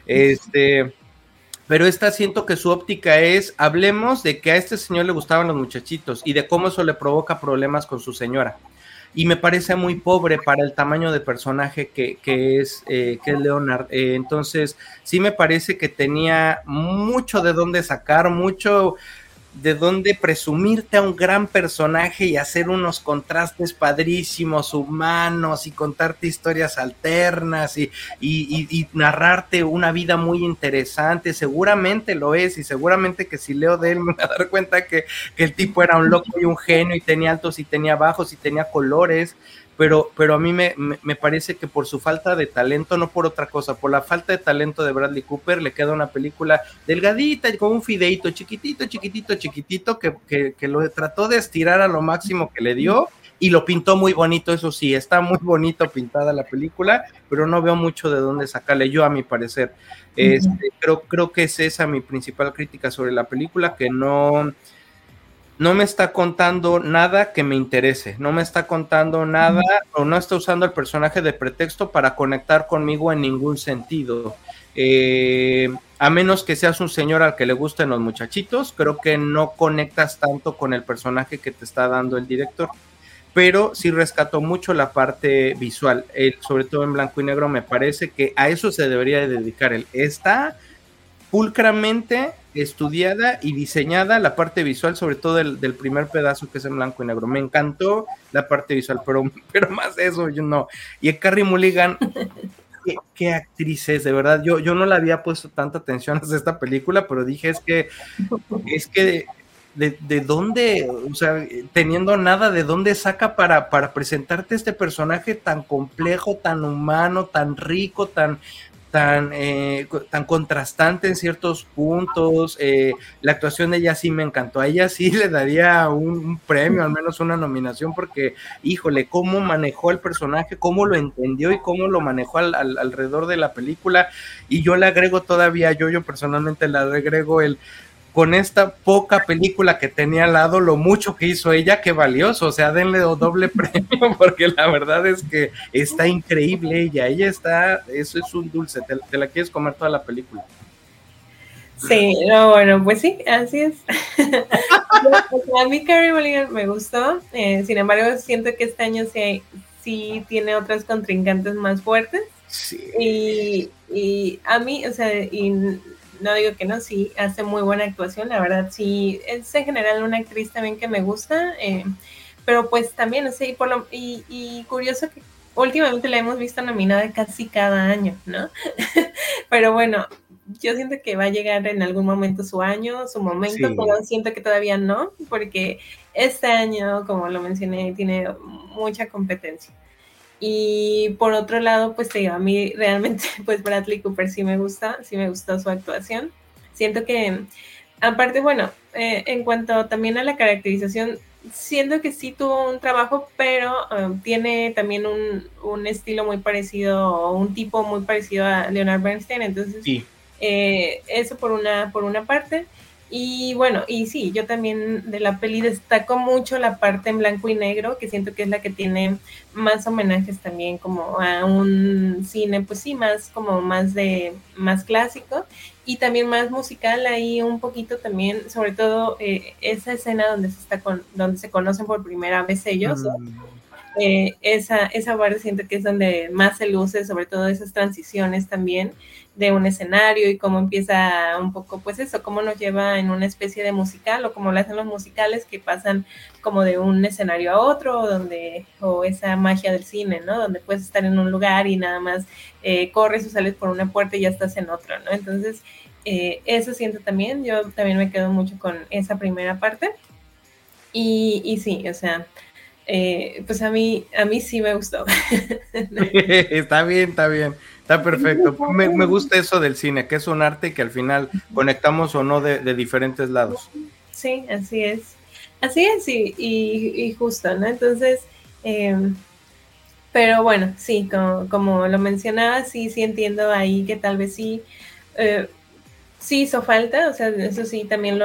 Pero esta siento que su óptica es, hablemos de que a este señor le gustaban los muchachitos y de cómo eso le provoca problemas con su señora. Y me parece muy pobre para el tamaño de personaje que es Leonard. Entonces, sí me parece que tenía mucho de dónde sacar, mucho de dónde presumirte a un gran personaje y hacer unos contrastes padrísimos, humanos, y contarte historias alternas y narrarte una vida muy interesante. Seguramente lo es, y seguramente que si leo de él me voy a dar cuenta que el tipo era un loco y un genio, y tenía altos y tenía bajos y tenía colores. Pero a mí me parece que por su falta de talento, no por otra cosa, por la falta de talento de Bradley Cooper, le queda una película delgadita, con un fideito chiquitito, que lo trató de estirar a lo máximo que le dio, y lo pintó muy bonito. Eso sí, está muy bonito pintada la película, pero no veo mucho de dónde sacarle, yo a mi parecer. Creo que es esa mi principal crítica sobre la película, que no me está contando nada que me interese, no me está contando nada, o no está usando el personaje de pretexto para conectar conmigo en ningún sentido. A menos que seas un señor al que le gusten los muchachitos, creo que no conectas tanto con el personaje que te está dando el director. Pero sí rescató mucho la parte visual, sobre todo en blanco y negro. Me parece que a eso se debería de dedicar él. Está pulcramente estudiada y diseñada la parte visual, sobre todo del primer pedazo, que es en blanco y negro. Me encantó la parte visual, pero más de eso yo no. Y Carey Mulligan, qué actriz es, de verdad. Yo no le había puesto tanta atención a esta película, pero dije, es que de dónde, o sea, teniendo nada, de dónde saca para presentarte este personaje tan complejo, tan humano, tan rico, tan contrastante en ciertos puntos. La actuación de ella sí me encantó. A ella sí le daría un premio, al menos una nominación, porque, híjole, cómo manejó el personaje, cómo lo entendió y cómo lo manejó alrededor de la película. Y yo le agrego todavía, yo personalmente le agrego con esta poca película que tenía al lado, lo mucho que hizo ella, qué valioso. O sea, denle doble premio, porque la verdad es que está increíble ella está, eso es un dulce, te la quieres comer toda la película. Sí, no, bueno, pues sí, así es. A mí Carey Mulligan me gustó, sin embargo siento que este año sí tiene otras contrincantes más fuertes. Sí. Y a mí, o sea, no digo que no, sí, hace muy buena actuación, la verdad, sí, es en general una actriz también que me gusta, pero pues también, o sea, y curioso que últimamente la hemos visto nominada casi cada año, ¿no? Pero bueno, yo siento que va a llegar en algún momento su año, su momento, sí. Pero siento que todavía no, porque este año, como lo mencioné, tiene mucha competencia. Y por otro lado, pues te digo, a mí realmente, pues Bradley Cooper sí me gustó su actuación. Siento que, aparte, bueno, en cuanto también a la caracterización, siento que sí tuvo un trabajo, pero tiene también un estilo muy parecido, o un tipo muy parecido a Leonard Bernstein, entonces sí. Eso por una parte. Y bueno, y sí, yo también de la peli destaco mucho la parte en blanco y negro, que siento que es la que tiene más homenajes también como a un cine, pues sí, más clásico y también más musical ahí un poquito también, sobre todo esa escena donde se conocen por primera vez ellos, ¿no? Esa parte siento que es donde más se luce, sobre todo esas transiciones también de un escenario y cómo empieza un poco, pues eso, cómo nos lleva en una especie de musical o como lo hacen los musicales que pasan como de un escenario a otro, o esa magia del cine, ¿no? Donde puedes estar en un lugar y nada más corres o sales por una puerta y ya estás en otro, ¿no? Entonces, eso siento también, yo también me quedo mucho con esa primera parte y sí, o sea, pues a mí sí me gustó. Está bien, está perfecto. Me gusta eso del cine, que es un arte que al final conectamos o no de diferentes lados. Sí, así es y justo, ¿no? Entonces, Pero bueno, sí, como lo mencionaba, sí entiendo ahí que tal vez sí, sí hizo falta, o sea, eso sí también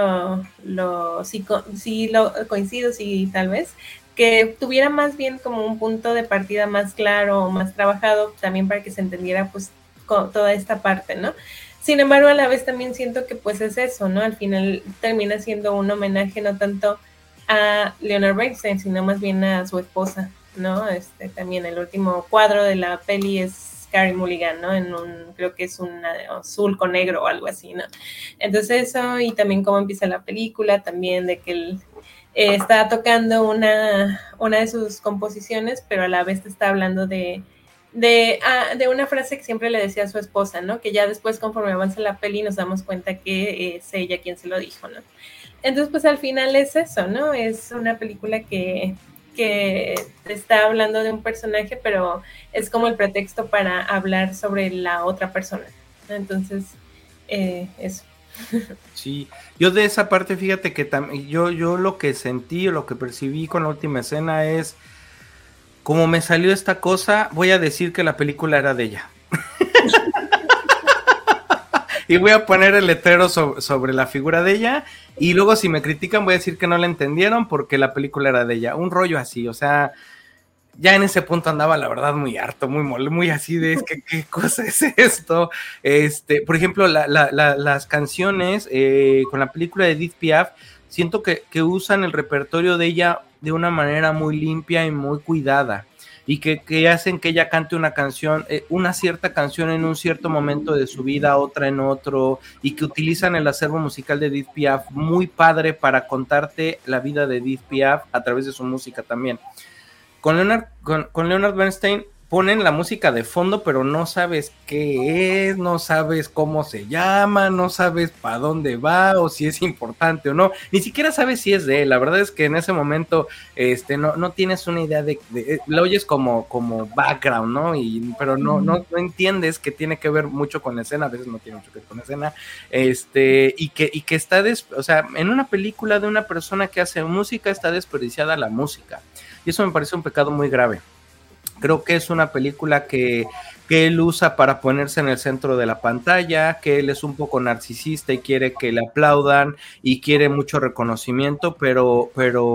sí lo coincido, sí tal vez, que tuviera más bien como un punto de partida más claro o más trabajado, también para que se entendiera pues toda esta parte, ¿no? Sin embargo, a la vez también siento que pues es eso, ¿no? Al final termina siendo un homenaje no tanto a Leonard Bernstein, sino más bien a su esposa, ¿no? También el último cuadro de la peli es Carey Mulligan, ¿no? Creo que es un azul con negro o algo así, ¿no? Entonces eso, y también cómo empieza la película, también de que él está tocando una de sus composiciones, pero a la vez está hablando de una frase que siempre le decía a su esposa, ¿no? Que ya después, conforme avanza la peli, nos damos cuenta que es ella quien se lo dijo, ¿no? Entonces, pues al final es eso, ¿no? Es una película que está hablando de un personaje, pero es como el pretexto para hablar sobre la otra persona. Entonces, eso. Sí, yo de esa parte, fíjate que yo lo que sentí o lo que percibí con la última escena es, como me salió esta cosa, voy a decir que la película era de ella. Y voy a poner el letrero sobre la figura de ella, y luego si me critican voy a decir que no la entendieron porque la película era de ella. Un rollo así, o sea, ya en ese punto andaba la verdad muy harto, muy así de, es que qué cosa es esto. Por ejemplo, las canciones con la película de Edith Piaf, siento que usan el repertorio de ella de una manera muy limpia y muy cuidada, y que hacen que ella cante una canción, una cierta canción en un cierto momento de su vida, otra en otro, y que utilizan el acervo musical de Edith Piaf muy padre para contarte la vida de Edith Piaf a través de su música también. Con Leonard Bernstein ponen la música de fondo, pero no sabes qué es, no sabes cómo se llama, no sabes para dónde va o si es importante o no, ni siquiera sabes si es de él. La verdad es que en ese momento no tienes una idea lo oyes como background, ¿no? Pero no entiendes que tiene que ver mucho con la escena, a veces no tiene mucho que ver con la escena, y que está, o sea, en una película de una persona que hace música está desperdiciada la música. Y eso me parece un pecado muy grave. Creo que es una película que él usa para ponerse en el centro de la pantalla, que él es un poco narcisista y quiere que le aplaudan y quiere mucho reconocimiento, pero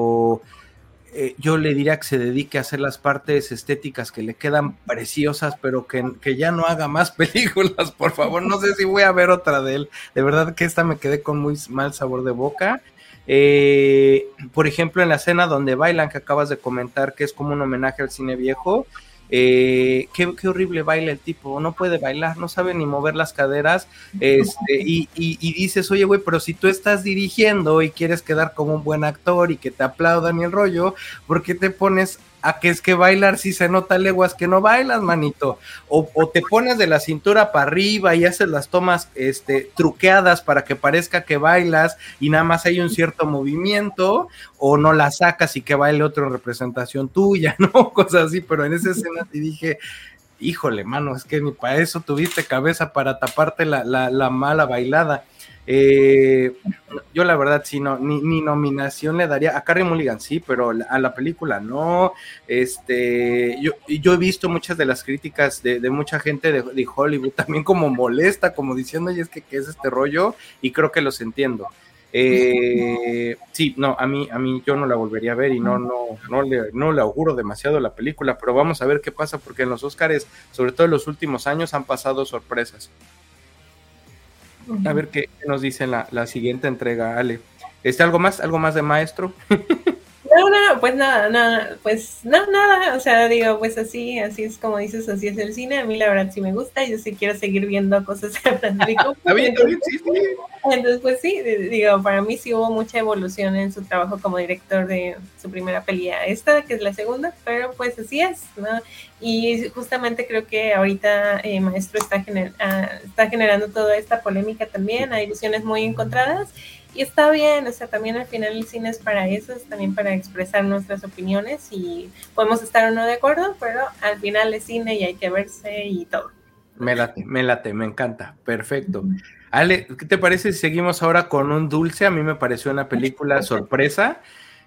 yo le diría que se dedique a hacer las partes estéticas que le quedan preciosas, pero que ya no haga más películas, por favor. No sé si voy a ver otra de él. De verdad que esta me quedé con muy mal sabor de boca. Por ejemplo, en la escena donde bailan, que acabas de comentar, que es como un homenaje al cine viejo, qué horrible baila el tipo, no puede bailar, no sabe ni mover las caderas, y dices, oye güey, pero si tú estás dirigiendo y quieres quedar como un buen actor y que te aplaudan y el rollo, ¿por qué te pones a que es que bailar si se nota leguas que no bailas, manito? O te pones de la cintura para arriba y haces las tomas truqueadas para que parezca que bailas y nada más hay un cierto movimiento, o no la sacas y que baile otro en representación tuya, ¿no? Cosas así, pero en esa escena te dije, híjole, mano, es que ni para eso tuviste cabeza para taparte la mala bailada. Yo la verdad sí, no, ni nominación le daría a Carey Mulligan, sí, pero a la película no. Yo he visto muchas de las críticas de mucha gente de Hollywood también como molesta, como diciendo, oye, es que ¿qué es este rollo? Y creo que los entiendo. Sí, no, a mí yo no la volvería a ver y no le auguro demasiado la película, pero vamos a ver qué pasa, porque en los Oscars, sobre todo en los últimos años, han pasado sorpresas. A ver qué nos dice la siguiente entrega, Ale. ¿Algo más de Maestro? No, pues nada, o sea, digo, pues así es como dices, así es el cine, a mí la verdad sí me gusta, yo sí quiero seguir viendo cosas de Bradley Cooper. Está bien, sí. Entonces, pues sí, digo, para mí sí hubo mucha evolución en su trabajo como director de su primera peli a esta, que es la segunda, pero pues así es, ¿no? Y justamente creo que ahorita Maestro está generando toda esta polémica también, hay visiones muy encontradas, y está bien, o sea, también al final el cine es para eso, es también para expresar nuestras opiniones y podemos estar o no de acuerdo, pero al final es cine y hay que verse y todo. Me late, me encanta, perfecto. Ale, ¿qué te parece si seguimos ahora con un dulce? A mí me pareció una película sorpresa.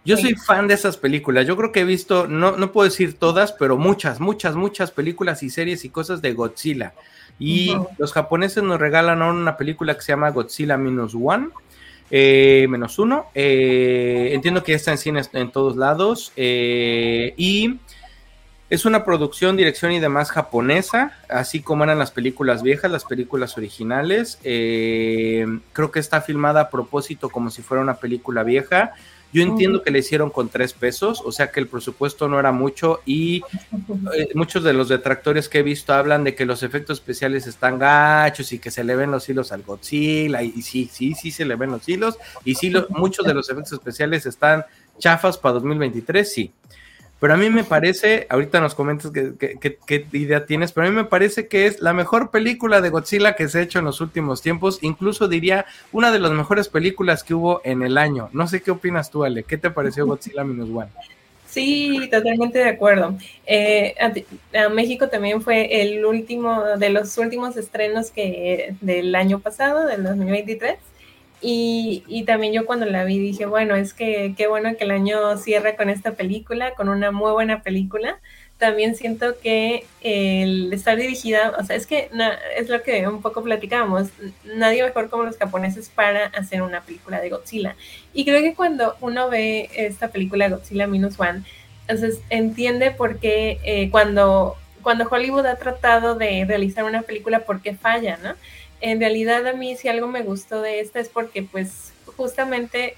Yo soy fan de esas películas. Yo creo que he visto, no puedo decir todas, pero muchas películas y series y cosas de Godzilla. Y los japoneses nos regalan ahora una película que se llama Godzilla Minus One. Menos uno. Entiendo que ya está en cines en todos lados. Y es una producción, dirección y demás japonesa, así como eran las películas viejas, las películas originales. Creo que está filmada a propósito como si fuera una película vieja. Yo entiendo que le hicieron con 3 pesos, o sea que el presupuesto no era mucho y muchos de los detractores que he visto hablan de que los efectos especiales están gachos y que se le ven los hilos al Godzilla, y sí se le ven los hilos, y sí, muchos de los efectos especiales están chafas para 2023, sí. Pero a mí me parece, ahorita nos comentas qué idea tienes, pero a mí me parece que es la mejor película de Godzilla que se ha hecho en los últimos tiempos, incluso diría una de las mejores películas que hubo en el año. No sé qué opinas tú, Ale, ¿qué te pareció Godzilla Minus One? Sí, totalmente de acuerdo. A México también fue el último de los últimos estrenos del año pasado, del 2023. Y también yo cuando la vi dije, bueno, es que qué bueno que el año cierra con esta película, con una muy buena película. También siento que el estar dirigida, o sea, es que es lo que un poco platicábamos, nadie mejor como los japoneses para hacer una película de Godzilla. Y creo que cuando uno ve esta película Godzilla Minus One, entonces entiende por qué cuando Hollywood ha tratado de realizar una película, por qué falla, ¿no? En realidad a mí si algo me gustó de esta es porque pues justamente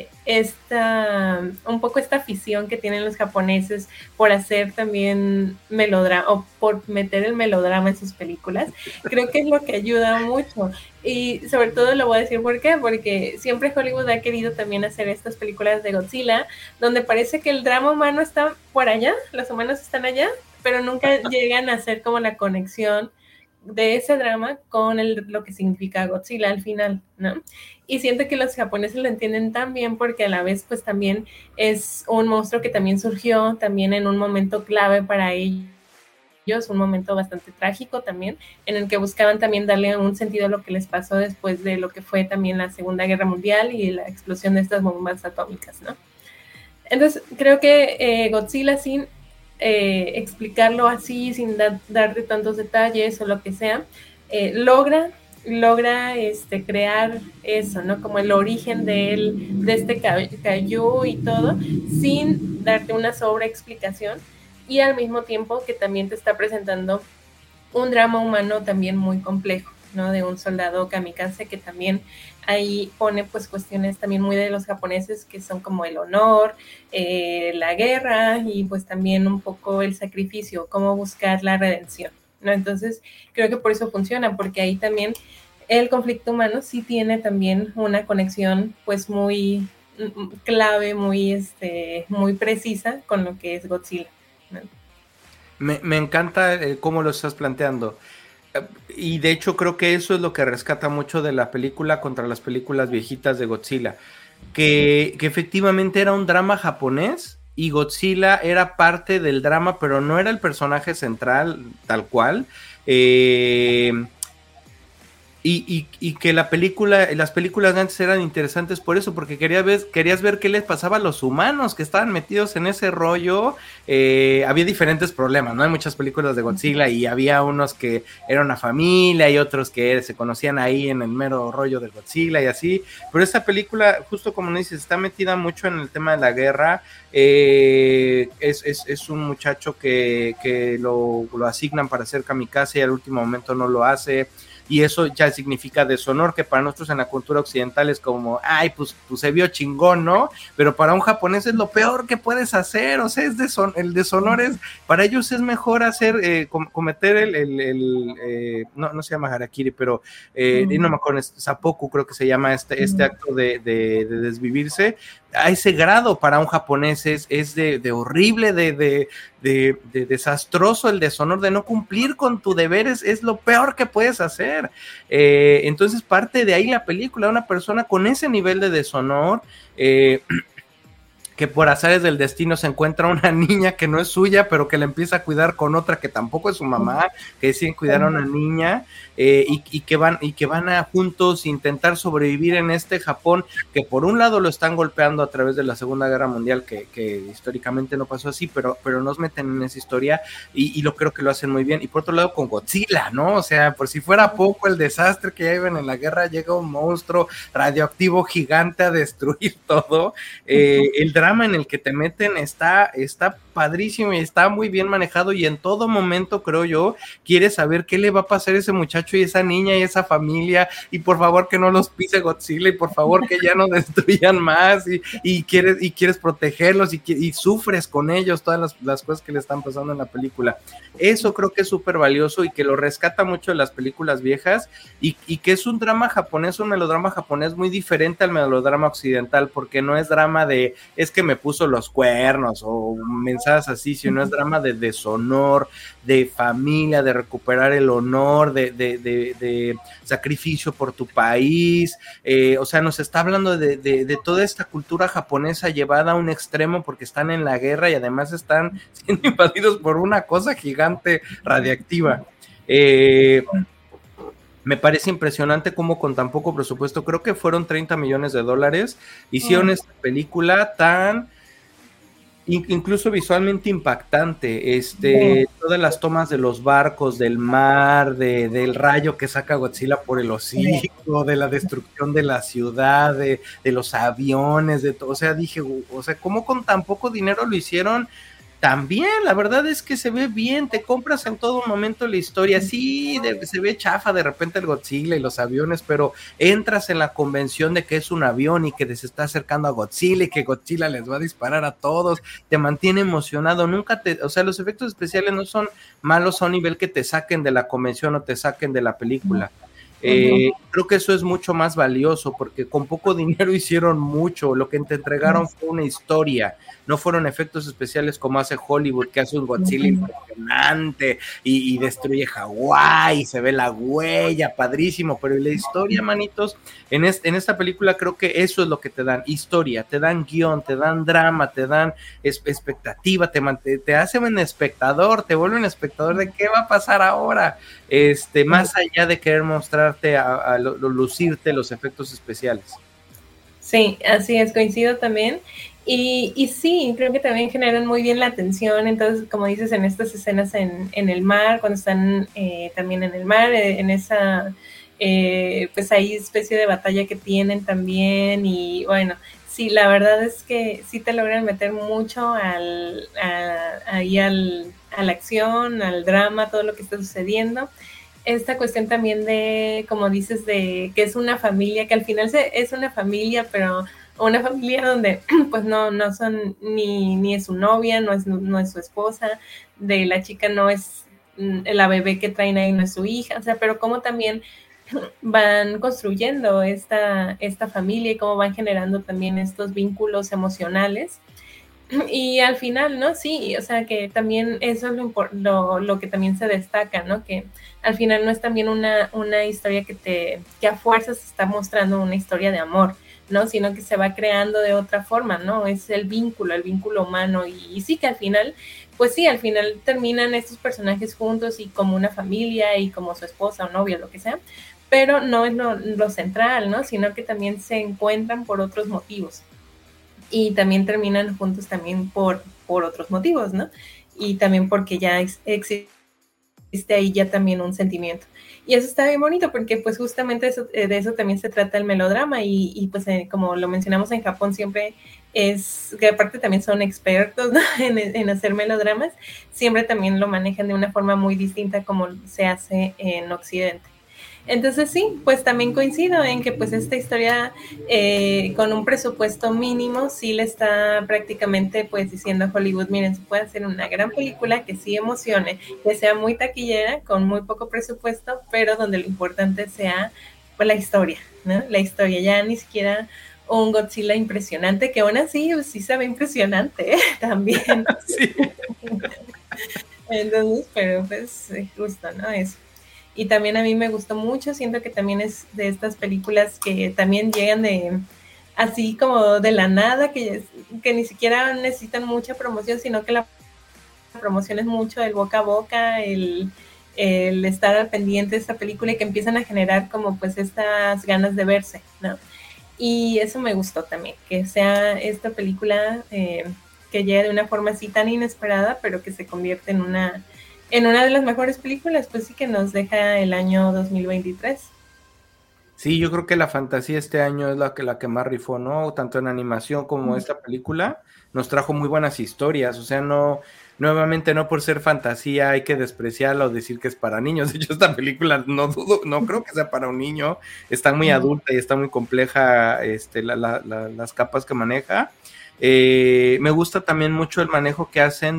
un poco esta afición que tienen los japoneses por hacer también melodrama o por meter el melodrama en sus películas, creo que es lo que ayuda mucho. Y sobre todo lo voy a decir por qué, porque siempre Hollywood ha querido también hacer estas películas de Godzilla, donde parece que el drama humano está por allá, los humanos están allá, pero nunca llegan a hacer como la conexión de ese drama con lo que significa Godzilla al final, ¿no? Y siento que los japoneses lo entienden tan bien porque a la vez pues también es un monstruo que también surgió también en un momento clave para ellos, un momento bastante trágico también, en el que buscaban también darle un sentido a lo que les pasó después de lo que fue también la Segunda Guerra Mundial y la explosión de estas bombas atómicas, ¿no? Entonces creo que Godzilla sin explicarlo así, sin darte tantos detalles o lo que sea, logra crear eso, ¿no? Como el origen de este kaiju y todo, sin darte una sobreexplicación, y al mismo tiempo que también te está presentando un drama humano también muy complejo, ¿no? De un soldado kamikaze que también ahí pone pues cuestiones también muy de los japoneses que son como el honor, la guerra y pues también un poco el sacrificio, cómo buscar la redención, ¿no? Entonces creo que por eso funciona, porque ahí también el conflicto humano sí tiene también una conexión pues muy clave, muy precisa con lo que es Godzilla, ¿no? Me encanta cómo lo estás planteando. Y de hecho creo que eso es lo que rescata mucho de la película contra las películas viejitas de Godzilla, que efectivamente era un drama japonés y Godzilla era parte del drama, pero no era el personaje central tal cual. Y que las películas de antes eran interesantes por eso, porque querías ver qué les pasaba a los humanos que estaban metidos en ese rollo. Había diferentes problemas, ¿no? Hay muchas películas de Godzilla y había unos que eran una familia y otros que se conocían ahí en el mero rollo del Godzilla y así, pero esta película, justo como dices, está metida mucho en el tema de la guerra. Es un muchacho que lo asignan para hacer kamikaze y al último momento no lo hace, y eso ya significa deshonor, que para nosotros en la cultura occidental es como, ay, pues se vio chingón, ¿no? Pero para un japonés es lo peor que puedes hacer, o sea, el deshonor para ellos es mejor hacer, cometer no se llama harakiri, pero no me acuerdo, seppuku creo que se llama este acto de desvivirse, a ese grado para un japonés es de horrible, de desastroso el deshonor, de no cumplir con tu deber, es lo peor que puedes hacer. Entonces parte de ahí la película, una persona con ese nivel de deshonor, que por azares del destino se encuentra una niña que no es suya, pero que la empieza a cuidar con otra que tampoco es su mamá, que deciden cuidar a una niña, y que van a juntos intentar sobrevivir en este Japón, que por un lado lo están golpeando a través de la Segunda Guerra Mundial, que históricamente no pasó así, pero nos meten en esa historia, y lo creo que lo hacen muy bien, y por otro lado con Godzilla, ¿no? O sea, por si fuera poco el desastre que llevan en la guerra, llega un monstruo radioactivo gigante a destruir todo. El drama en el que te meten está padrísimo y está muy bien manejado, y en todo momento, creo yo, quieres saber qué le va a pasar a ese muchacho y esa niña y esa familia, y por favor que no los pise Godzilla, y por favor que ya no destruyan más, y quieres protegerlos, y sufres con ellos todas las cosas que le están pasando en la película. Eso creo que es súper valioso y que lo rescata mucho de las películas viejas, y que es un drama japonés, un melodrama japonés muy diferente al melodrama occidental, porque no es drama de es que me puso los cuernos o mensajes así, sino es drama de deshonor, de familia, de recuperar el honor, de sacrificio por tu país. O sea, nos está hablando de toda esta cultura japonesa llevada a un extremo porque están en la guerra y además están siendo invadidos por una cosa gigante radiactiva. Me parece impresionante cómo con tan poco presupuesto, creo que fueron $30 millones, hicieron esta película tan incluso visualmente impactante, todas las tomas de los barcos, del mar, del rayo que saca Godzilla por el hocico, de la destrucción de la ciudad, de los aviones, de todo. O sea, dije, o sea, cómo con tan poco dinero lo hicieron. También, la verdad es que se ve bien, te compras en todo momento la historia, sí, se ve chafa de repente el Godzilla y los aviones, pero entras en la convención de que es un avión y que se está acercando a Godzilla y que Godzilla les va a disparar a todos, te mantiene emocionado, o sea, los efectos especiales no son malos a un nivel que te saquen de la convención o te saquen de la película. Creo que eso es mucho más valioso porque con poco dinero hicieron mucho, lo que te entregaron fue una historia, no fueron efectos especiales como hace Hollywood, que hace un Godzilla impresionante y destruye Hawái y se ve la huella, padrísimo, pero la historia, manitos, en esta película creo que eso es lo que te dan, historia, te dan guión, te dan drama, te dan expectativa, te hacen un espectador, te vuelve un espectador de qué va a pasar ahora, más allá de querer mostrarte a lucirte los efectos especiales. Sí, así es, coincido también. Y sí, creo que también generan muy bien la atención. Entonces, como dices, en estas escenas en el mar, cuando están también en el mar, en esa, pues ahí especie de batalla que tienen también. Y bueno, sí, la verdad es que sí te logran meter mucho ahí a la acción, al drama, todo lo que está sucediendo. Esta cuestión también de, como dices, de que es una familia, que al final es una familia, pero una familia donde pues no son ni es su novia, no es su esposa, de la chica no es la bebé que traen ahí, no es su hija, o sea, pero cómo también van construyendo esta familia y cómo van generando también estos vínculos emocionales. Y al final, ¿no? Sí, o sea, que también eso es lo que también se destaca, ¿no? Que al final no es también una historia que a fuerzas está mostrando una historia de amor, ¿no? Sino que se va creando de otra forma, ¿no? Es el vínculo humano, y sí que al final, pues sí, al final terminan estos personajes juntos y como una familia y como su esposa o novia, lo que sea, pero no es lo central, ¿no? Sino que también se encuentran por otros motivos. Y también terminan juntos también por otros motivos, ¿no? Y también porque ya existe ahí ya también un sentimiento. Y eso está bien bonito porque pues justamente de eso también se trata el melodrama, y pues como lo mencionamos, en Japón siempre es, que aparte también son expertos, ¿no? en hacer melodramas, siempre también lo manejan de una forma muy distinta como se hace en Occidente. Entonces sí, pues también coincido en que pues esta historia con un presupuesto mínimo sí le está prácticamente pues diciendo a Hollywood, miren, se puede hacer una gran película que sí emocione, que sea muy taquillera, con muy poco presupuesto, pero donde lo importante sea pues la historia, ¿no? La historia, ya ni siquiera un Godzilla impresionante, que aún así pues, sí se ve impresionante, también. Sí. Entonces, pero pues justo, ¿no? Eso. Y también a mí me gustó mucho, siento que también es de estas películas que también llegan así como de la nada, que ni siquiera necesitan mucha promoción, sino que la promoción es mucho el boca a boca, el estar al pendiente de esta película y que empiezan a generar como pues estas ganas de verse, ¿no? Y eso me gustó también, que sea esta película que llega de una forma así tan inesperada, pero que se convierte en una de las mejores películas, pues sí que nos deja el año 2023. Sí, yo creo que la fantasía este año es la que más rifó, ¿no? Tanto en animación como esta película nos trajo muy buenas historias, o sea, no, nuevamente no por ser fantasía hay que despreciarla o decir que es para niños. De hecho, esta película no dudo, no creo que sea para un niño, está muy adulta y está muy compleja, las capas que maneja. Me gusta también mucho el manejo que hacen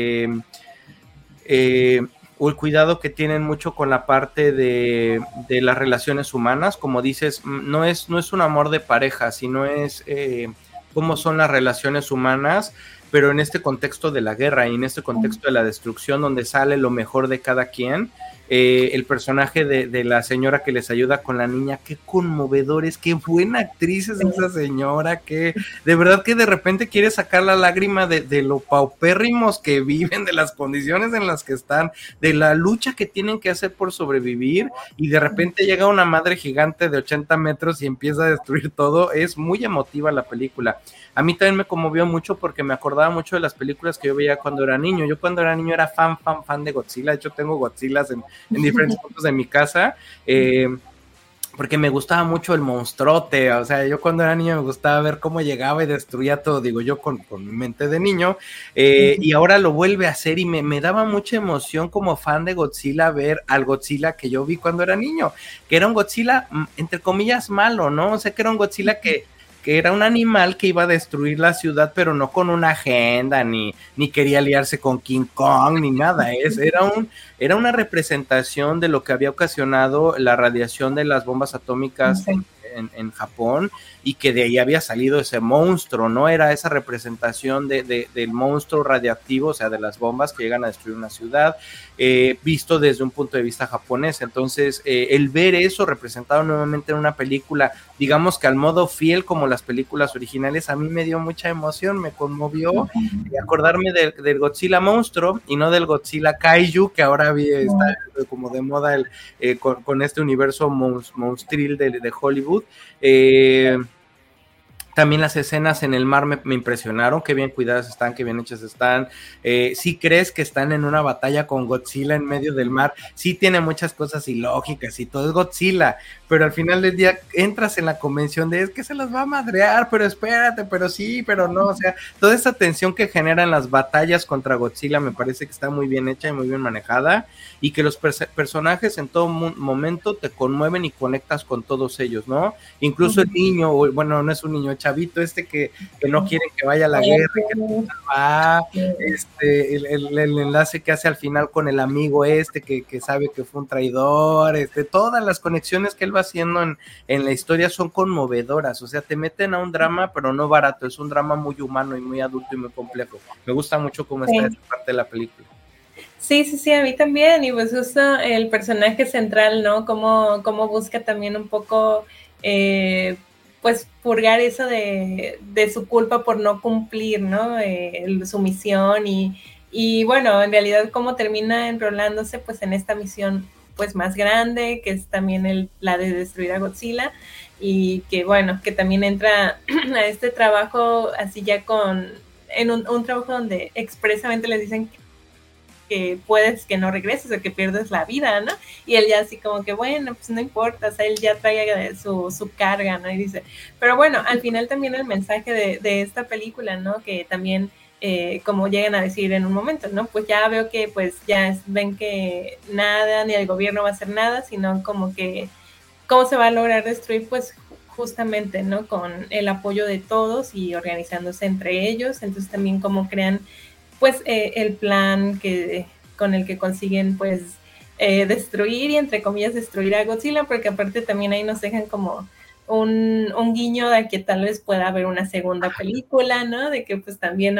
o el cuidado que tienen mucho con la parte de las relaciones humanas. Como dices, no es un amor de pareja, sino es cómo son las relaciones humanas, pero en este contexto de la guerra y en este contexto de la destrucción, donde sale lo mejor de cada quien. El personaje de la señora que les ayuda con la niña, qué conmovedor es, qué buena actriz es esa señora, que de verdad que de repente quiere sacar la lágrima de lo paupérrimos que viven, de las condiciones en las que están, de la lucha que tienen que hacer por sobrevivir, y de repente llega una madre gigante de 80 metros y empieza a destruir todo. Es muy emotiva la película. A mí también me conmovió mucho porque me acordaba mucho de las películas que yo veía cuando era niño. Yo cuando era niño era fan de Godzilla. De hecho, tengo Godzillas en diferentes puntos de mi casa. Porque me gustaba mucho el monstruote. O sea, yo cuando era niño me gustaba ver cómo llegaba y destruía todo, digo yo, con mi mente de niño. Y ahora lo vuelve a hacer y me daba mucha emoción como fan de Godzilla ver al Godzilla que yo vi cuando era niño, que era un Godzilla, entre comillas, malo, ¿no? O sea, que era un Godzilla que era un animal que iba a destruir la ciudad, pero no con una agenda, ni quería aliarse con King Kong, ni nada. Era una representación de lo que había ocasionado la radiación de las bombas atómicas en Japón, y que de ahí había salido ese monstruo, ¿no? Era esa representación del monstruo radioactivo, o sea, de las bombas que llegan a destruir una ciudad, visto desde un punto de vista japonés. Entonces, el ver eso representado nuevamente en una película, digamos que al modo fiel como las películas originales, a mí me dio mucha emoción, me conmovió, acordarme del Godzilla monstruo y no del Godzilla Kaiju, que ahora está como de moda con este universo monstril de Hollywood. También las escenas en el mar me impresionaron, qué bien cuidadas están, qué bien hechas están. Sí crees que están en una batalla con Godzilla en medio del mar, sí tiene muchas cosas ilógicas y todo es Godzilla, pero al final del día entras en la convención de es que se las va a madrear, pero espérate, pero sí, pero no, o sea, toda esa tensión que generan las batallas contra Godzilla me parece que está muy bien hecha y muy bien manejada, y que los personajes en todo momento te conmueven y conectas con todos ellos, ¿no? Incluso el niño, bueno, no es un niño, chavito que no quiere que vaya a la guerra, que va, el enlace que hace al final con el amigo que sabe que fue un traidor, todas las conexiones que él va haciendo en la historia son conmovedoras. O sea, te meten a un drama, pero no barato, es un drama muy humano y muy adulto y muy complejo. Me gusta mucho cómo está esa parte de la película. Sí, a mí también, y pues justo el personaje central, ¿no? Cómo busca también un poco, pues, purgar eso de su culpa por no cumplir, ¿no? Su misión, y bueno, en realidad cómo termina enrolándose, pues, en esta misión, pues, más grande, que es también la de destruir a Godzilla, y que, bueno, que también entra a este trabajo así ya en un trabajo donde expresamente les dicen que puedes que no regreses o que pierdes la vida, ¿no? Y él ya así como que, bueno, pues no importa, o sea, él ya trae su carga, ¿no? Y dice, pero bueno, al final también el mensaje de esta película, ¿no? Que también, como llegan a decir en un momento, ¿no? Pues ya veo que pues ya ven que nada, ni el gobierno va a hacer nada, sino como que cómo se va a lograr destruir, pues justamente, ¿no? Con el apoyo de todos y organizándose entre ellos, entonces también cómo crean pues el plan con el que consiguen pues destruir y entre comillas destruir a Godzilla, porque aparte también ahí nos dejan como un guiño de que tal vez pueda haber una segunda película, ¿no? De que pues también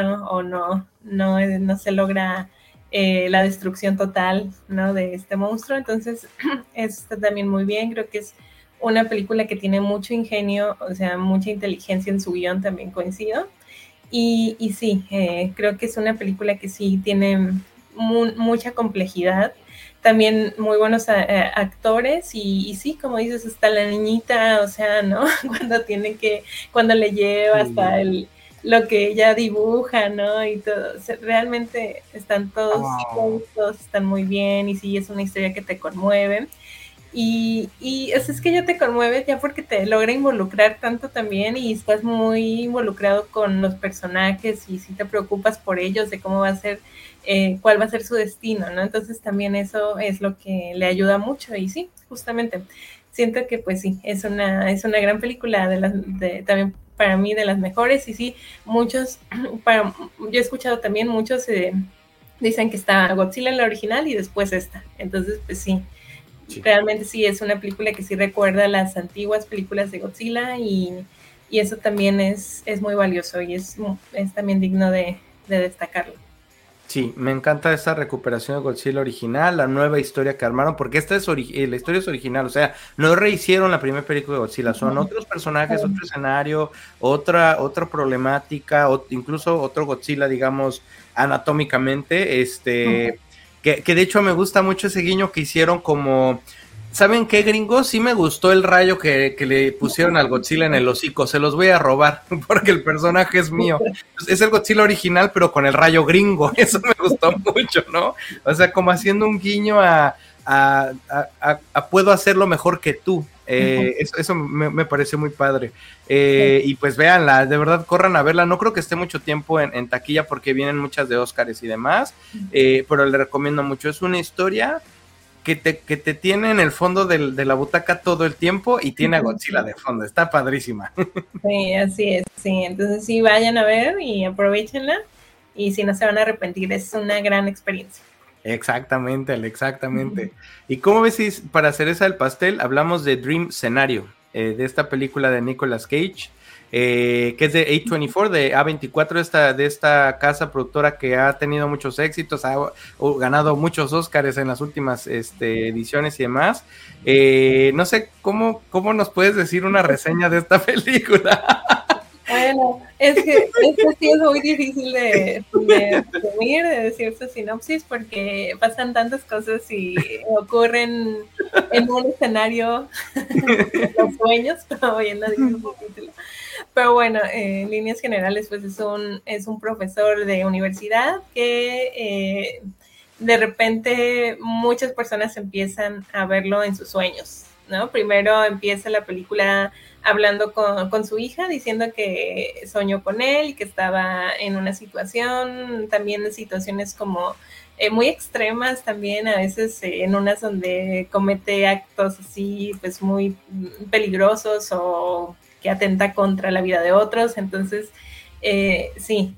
no se logra la destrucción total, ¿no? De este monstruo, entonces está también muy bien, creo que es una película que tiene mucho ingenio, o sea, mucha inteligencia en su guión, también coincido. Y sí, creo que es una película que sí tiene mucha complejidad, también muy buenos actores y sí, como dices, hasta la niñita, o sea, ¿no? Cuando le lleva hasta lo que ella dibuja, ¿no? Y todo, o sea, realmente están todos están muy bien y sí, es una historia que te conmueve. Y eso es que ya te conmueve ya porque te logra involucrar tanto también y estás muy involucrado con los personajes y si te preocupas por ellos, de cómo va a ser, cuál va a ser su destino, ¿no? Entonces también eso es lo que le ayuda mucho y sí, justamente, siento que pues sí, es una gran película también para mí de las mejores y sí, muchos, yo he escuchado también muchos dicen que está Godzilla en la original y después esta, entonces pues sí. Sí. Realmente sí es una película que sí recuerda las antiguas películas de Godzilla y eso también es muy valioso y es también digno de destacarlo. Sí, me encanta esta recuperación de Godzilla original, la nueva historia que armaron, porque esta es la historia es original, o sea, no rehicieron la primera película de Godzilla, son otros personajes, otro escenario, otra problemática, incluso otro Godzilla, digamos, anatómicamente, que de hecho me gusta mucho ese guiño que hicieron como... ¿Saben qué, gringos? Sí me gustó el rayo que le pusieron al Godzilla en el hocico. Se los voy a robar porque el personaje es mío. Es el Godzilla original, pero con el rayo gringo. Eso me gustó mucho, ¿no? O sea, como haciendo un guiño a puedo hacerlo mejor que tú. Eso me parece muy padre. Y pues véanla, de verdad corran a verla. No creo que esté mucho tiempo en taquilla porque vienen muchas de Óscares y demás, pero le recomiendo mucho. Es una historia que te tiene en el fondo de la butaca todo el tiempo y tiene a Godzilla de fondo, está padrísima. Sí, así es, sí, entonces sí, vayan a ver y aprovechenla y si no se van a arrepentir, es una gran experiencia. Exactamente, exactamente. ¿Y cómo ves si para hacer esa del pastel hablamos de Dream Scenario, de esta película de Nicolas Cage, que es de A24, de A24, de esta casa productora que ha tenido muchos éxitos, ha ganado muchos Óscares en las últimas ediciones y demás. No sé, ¿cómo nos puedes decir una reseña de esta película? Bueno, es que esto sí es muy difícil de resumir, de decir su sinopsis, porque pasan tantas cosas y ocurren en un escenario de los sueños, como bien lo dice el título. Pero bueno, en líneas generales, pues es un profesor de universidad que de repente muchas personas empiezan a verlo en sus sueños, ¿no? Primero empieza la película hablando con su hija, diciendo que soñó con él y que estaba en una situación, también en situaciones como muy extremas también, a veces en unas donde comete actos así, pues muy peligrosos o que atenta contra la vida de otros, entonces sí,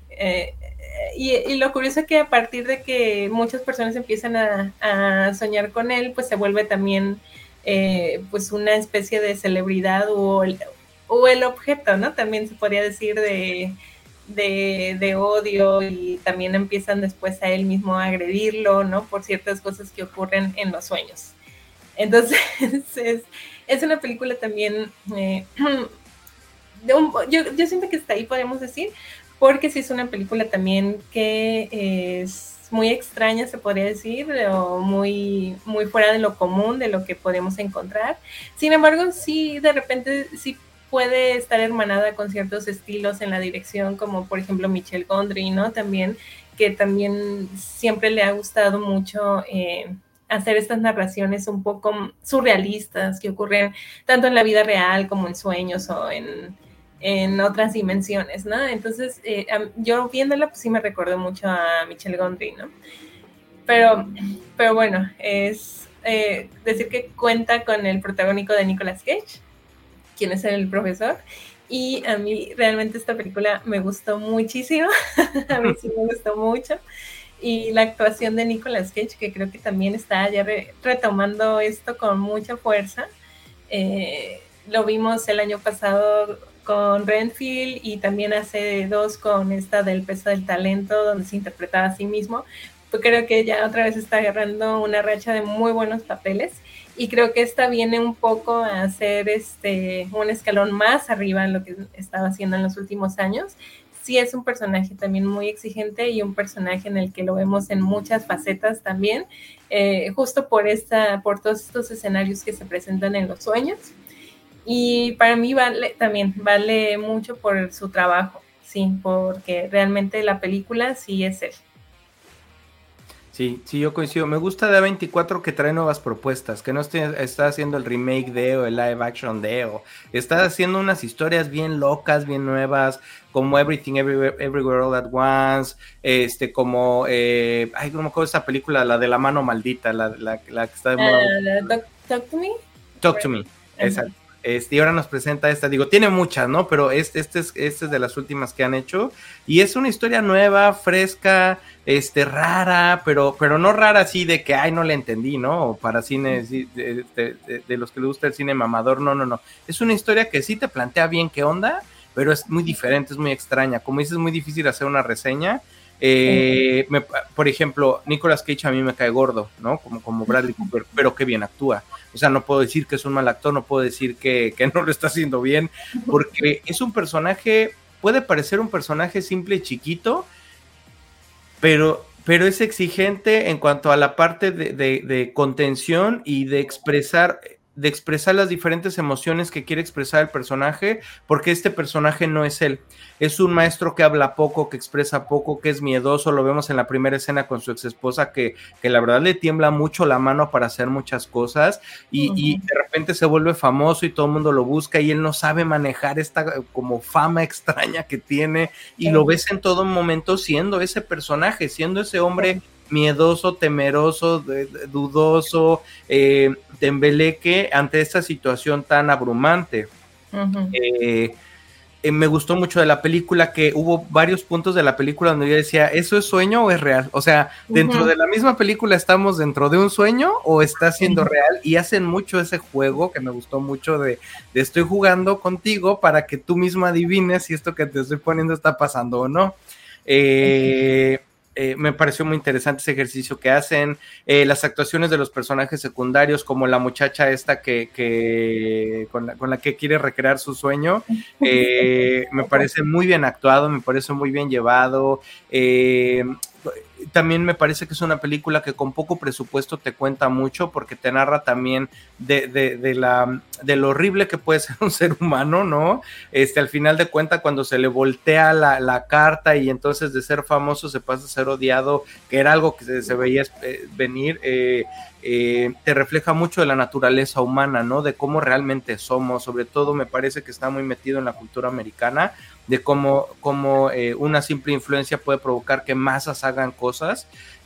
y lo curioso es que a partir de que muchas personas empiezan a soñar con él, pues se vuelve también pues una especie de celebridad o el objeto, ¿no? También se podría decir de odio y también empiezan después a él mismo a agredirlo, ¿no? Por ciertas cosas que ocurren en los sueños. Entonces, es una película también, yo siento que está ahí, podemos decir, porque sí es una película también que es muy extraña, se podría decir, o muy, muy fuera de lo común, de lo que podemos encontrar. Sin embargo, sí, de repente, sí puede estar hermanada con ciertos estilos en la dirección, como por ejemplo Michel Gondry, ¿no? También, que también siempre le ha gustado mucho hacer estas narraciones un poco surrealistas que ocurren tanto en la vida real como en sueños o en otras dimensiones, ¿no? Entonces, yo viéndola, pues sí me recordó mucho a Michel Gondry, ¿no? Pero bueno, es decir que cuenta con el protagónico de Nicolas Cage, quien es el profesor, y a mí realmente esta película me gustó muchísimo, a mí sí me gustó mucho, y la actuación de Nicolas Cage, que creo que también está ya retomando esto con mucha fuerza, lo vimos el año pasado con Renfield y también hace 2 con esta del peso del talento, donde se interpretaba a sí mismo. Pues creo que ya otra vez está agarrando una racha de muy buenos papeles y creo que esta viene un poco a hacer un escalón más arriba en lo que estaba haciendo en los últimos años. Sí es un personaje también muy exigente y un personaje en el que lo vemos en muchas facetas también, justo por todos estos escenarios que se presentan en los sueños. Y para mí vale mucho por su trabajo, sí, porque realmente la película sí es él. Sí, sí, yo coincido. Me gusta de A24 que trae nuevas propuestas, que no está haciendo el remake de o el live action de o está haciendo unas historias bien locas, bien nuevas, como Everything Everywhere All at Once, como ay, no me acuerdo esa película, la de la mano maldita, la que está de moda. Talk to Me. Talk to Me, exacto. Y ahora nos presenta esta, digo, tiene muchas, ¿no? Pero este es de las últimas que han hecho, y es una historia nueva, fresca, rara, pero no rara así de que, ay, no la entendí, ¿no? O para cine, de los que le gusta el cine mamador, no. Es una historia que sí te plantea bien qué onda, pero es muy diferente, es muy extraña. Como dices, es muy difícil hacer una reseña. Por ejemplo, Nicolas Cage a mí me cae gordo, ¿no? Como Bradley Cooper, pero qué bien actúa. O sea, no puedo decir que es un mal actor, no puedo decir que no lo está haciendo bien, porque es un personaje, puede parecer un personaje simple y chiquito, pero es exigente en cuanto a la parte de contención y de expresar las diferentes emociones que quiere expresar el personaje, porque este personaje no es él. Es un maestro que habla poco, que expresa poco, que es miedoso. Lo vemos en la primera escena con su ex esposa, que la verdad le tiembla mucho la mano para hacer muchas cosas, y de repente se vuelve famoso y todo el mundo lo busca, y él no sabe manejar esta como fama extraña que tiene, y lo ves en todo momento siendo ese personaje, siendo ese hombre miedoso, temeroso, dudoso, tembeleque ante esta situación tan abrumante. Me gustó mucho de la película que hubo varios puntos de la película donde yo decía, ¿eso es sueño o es real? O sea, dentro de la misma película estamos dentro de un sueño o está siendo real, y hacen mucho ese juego que me gustó mucho de estoy jugando contigo para que tú mismo adivines si esto que te estoy poniendo está pasando o no. Me pareció muy interesante ese ejercicio que hacen, las actuaciones de los personajes secundarios, como la muchacha esta con la que quiere recrear su sueño, me parece muy bien actuado, me parece muy bien llevado. También me parece que es una película que con poco presupuesto te cuenta mucho, porque te narra también de lo horrible que puede ser un ser humano, ¿no? Al final de cuentas, cuando se le voltea la carta y entonces de ser famoso se pasa a ser odiado, que era algo que se veía venir, te refleja mucho de la naturaleza humana, ¿no? De cómo realmente somos. Sobre todo me parece que está muy metido en la cultura americana, de cómo una simple influencia puede provocar que masas hagan cosas.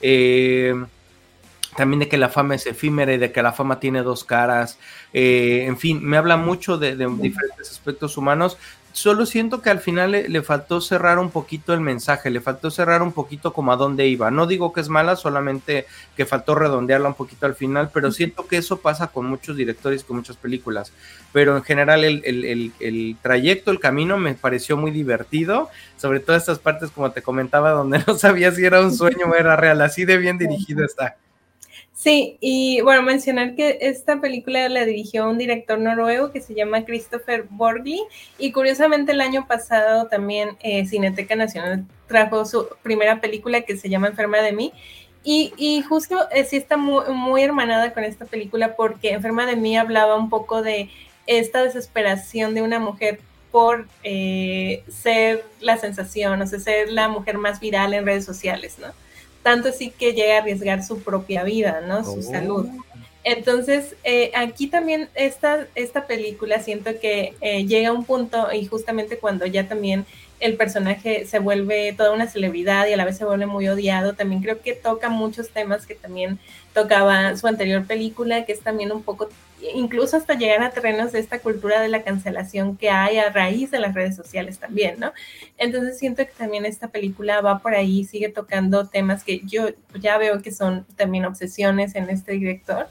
También de que la fama es efímera y de que la fama tiene dos caras. En fin, me habla mucho de diferentes aspectos humanos. Solo siento que al final le faltó cerrar un poquito el mensaje, le faltó cerrar un poquito como a dónde iba. No digo que es mala, solamente que faltó redondearla un poquito al final, pero siento que eso pasa con muchos directores, con muchas películas. Pero en general el trayecto, el camino me pareció muy divertido, sobre todo estas partes, como te comentaba, donde no sabía si era un sueño o era real. Así de bien dirigido está. Sí, y bueno, mencionar que esta película la dirigió un director noruego que se llama Christopher Borgli, y curiosamente el año pasado también Cineteca Nacional trajo su primera película que se llama Enferma de mí, y justo sí está muy, muy hermanada con esta película, porque Enferma de mí hablaba un poco de esta desesperación de una mujer por ser la sensación, o sea, ser la mujer más viral en redes sociales, ¿no? Tanto así que llega a arriesgar su propia vida, ¿no? Su salud. Entonces, aquí también esta película siento que llega a un punto, y justamente cuando ya también el personaje se vuelve toda una celebridad y a la vez se vuelve muy odiado, también creo que toca muchos temas que también tocaba su anterior película, que es también un poco, incluso hasta llegar a terrenos de esta cultura de la cancelación que hay a raíz de las redes sociales también, ¿no? Entonces siento que también esta película va por ahí, sigue tocando temas que yo ya veo que son también obsesiones en este director.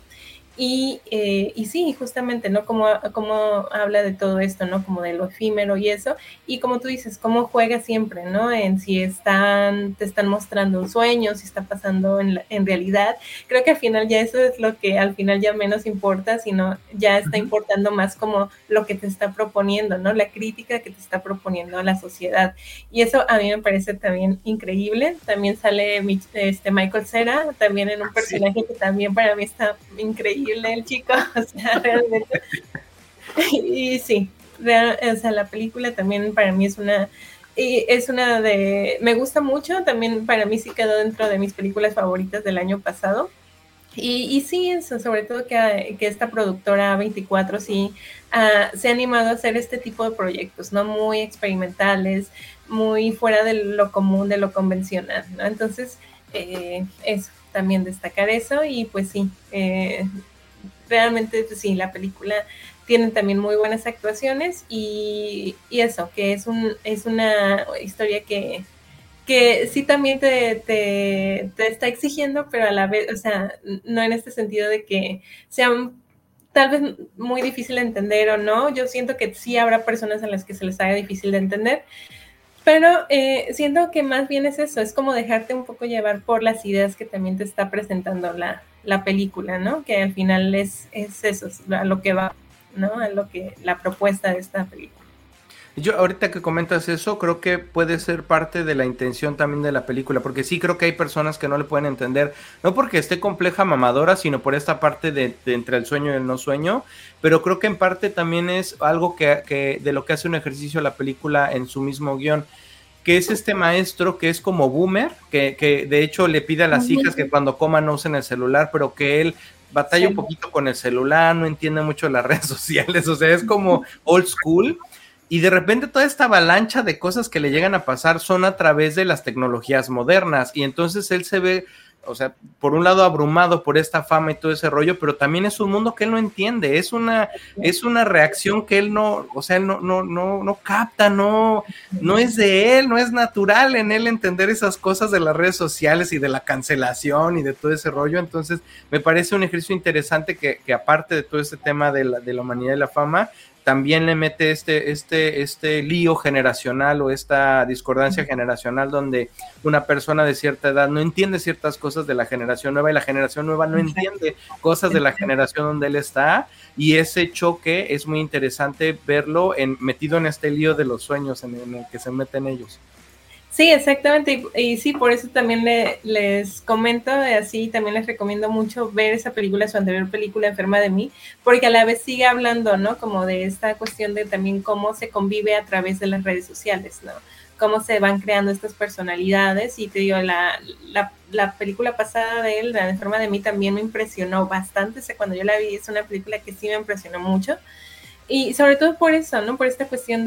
Y sí, justamente, ¿no? Como habla de todo esto, ¿no? Como de lo efímero y eso. Y como tú dices, cómo juega siempre, ¿no? En si te están mostrando un sueño, si está pasando en realidad. Creo que al final ya eso es lo que al final ya menos importa, sino ya está Ujú. importando más como lo que te está proponiendo, ¿no? La crítica que te está proponiendo a la sociedad. Y eso a mí me parece también increíble. También sale Michael Cera, también en un Sí. personaje que también para mí está increíble el chico, o sea, realmente. Y sí, o sea, la película también para mí es una me gusta mucho, también para mí sí quedó dentro de mis películas favoritas del año pasado. Y sí, eso, sobre todo que esta productora 24 sí se ha animado a hacer este tipo de proyectos, ¿no? Muy experimentales, muy fuera de lo común, de lo convencional, ¿no? Entonces, eso, también destacar eso y pues sí, realmente pues sí, la película tiene también muy buenas actuaciones y eso, que es una historia que sí también te está exigiendo, pero a la vez, o sea, no en este sentido de que sean tal vez muy difícil de entender o no. Yo siento que sí habrá personas a las que se les haga difícil de entender, pero siento que más bien es eso, es como dejarte un poco llevar por las ideas que también te está presentando la película, ¿no? Que al final es eso, es a lo que va, ¿no? A lo que la propuesta de esta película. Yo ahorita que comentas eso, creo que puede ser parte de la intención también de la película, porque sí creo que hay personas que no le pueden entender, no porque esté compleja mamadora, sino por esta parte de entre el sueño y el no sueño, pero creo que en parte también es algo que de lo que hace un ejercicio la película en su mismo guión, que es este maestro que es como boomer, que de hecho le pide a las hijas que cuando coman no usen el celular, pero que él batalla un Sí. poquito con el celular, no entiende mucho las redes sociales, o sea, es como old school. Y de repente toda esta avalancha de cosas que le llegan a pasar son a través de las tecnologías modernas. Y entonces él se ve, o sea, por un lado abrumado por esta fama y todo ese rollo, pero también es un mundo que él no entiende, es una reacción que él no, o sea, él no capta, no es de él, no es natural en él entender esas cosas de las redes sociales y de la cancelación y de todo ese rollo. Entonces, me parece un ejercicio interesante que aparte de todo este tema de la humanidad y la fama, también le mete este lío generacional o esta discordancia generacional donde una persona de cierta edad no entiende ciertas cosas de la generación nueva y la generación nueva no entiende cosas de la generación donde él está, y ese choque es muy interesante verlo metido en este lío de los sueños en el que se meten ellos. Sí, exactamente. Y sí, por eso también les comento, así también les recomiendo mucho ver esa película, su anterior película, Enferma de mí, porque a la vez sigue hablando, ¿no? Como de esta cuestión de también cómo se convive a través de las redes sociales, ¿no? Cómo se van creando estas personalidades. Y te digo, la película pasada de él, La Enferma de mí, también me impresionó bastante. O sea, cuando yo la vi, es una película que sí me impresionó mucho. Y sobre todo por eso, ¿no? Por esta cuestión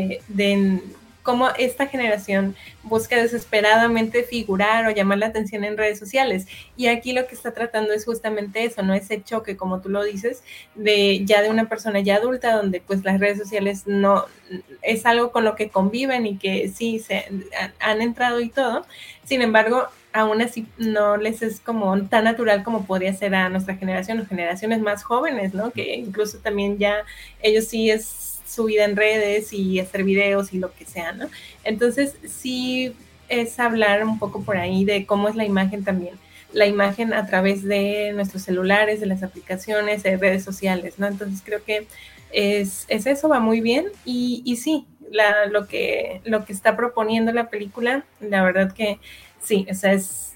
de cómo esta generación busca desesperadamente figurar o llamar la atención en redes sociales. Y aquí lo que está tratando es justamente eso, ¿no? Ese choque, como tú lo dices, de una persona ya adulta, donde pues las redes sociales no es algo con lo que conviven y que sí han entrado y todo. Sin embargo, aún así no les es como tan natural como podría ser a nuestra generación o generaciones más jóvenes, ¿no? Que incluso también ya ellos sí es su vida en redes y hacer videos y lo que sea, ¿no? Entonces sí es hablar un poco por ahí de cómo es la imagen también, la imagen a través de nuestros celulares, de las aplicaciones, de redes sociales, ¿no? Entonces creo que es eso, va muy bien y sí, lo que está proponiendo la película, la verdad que sí, o sea,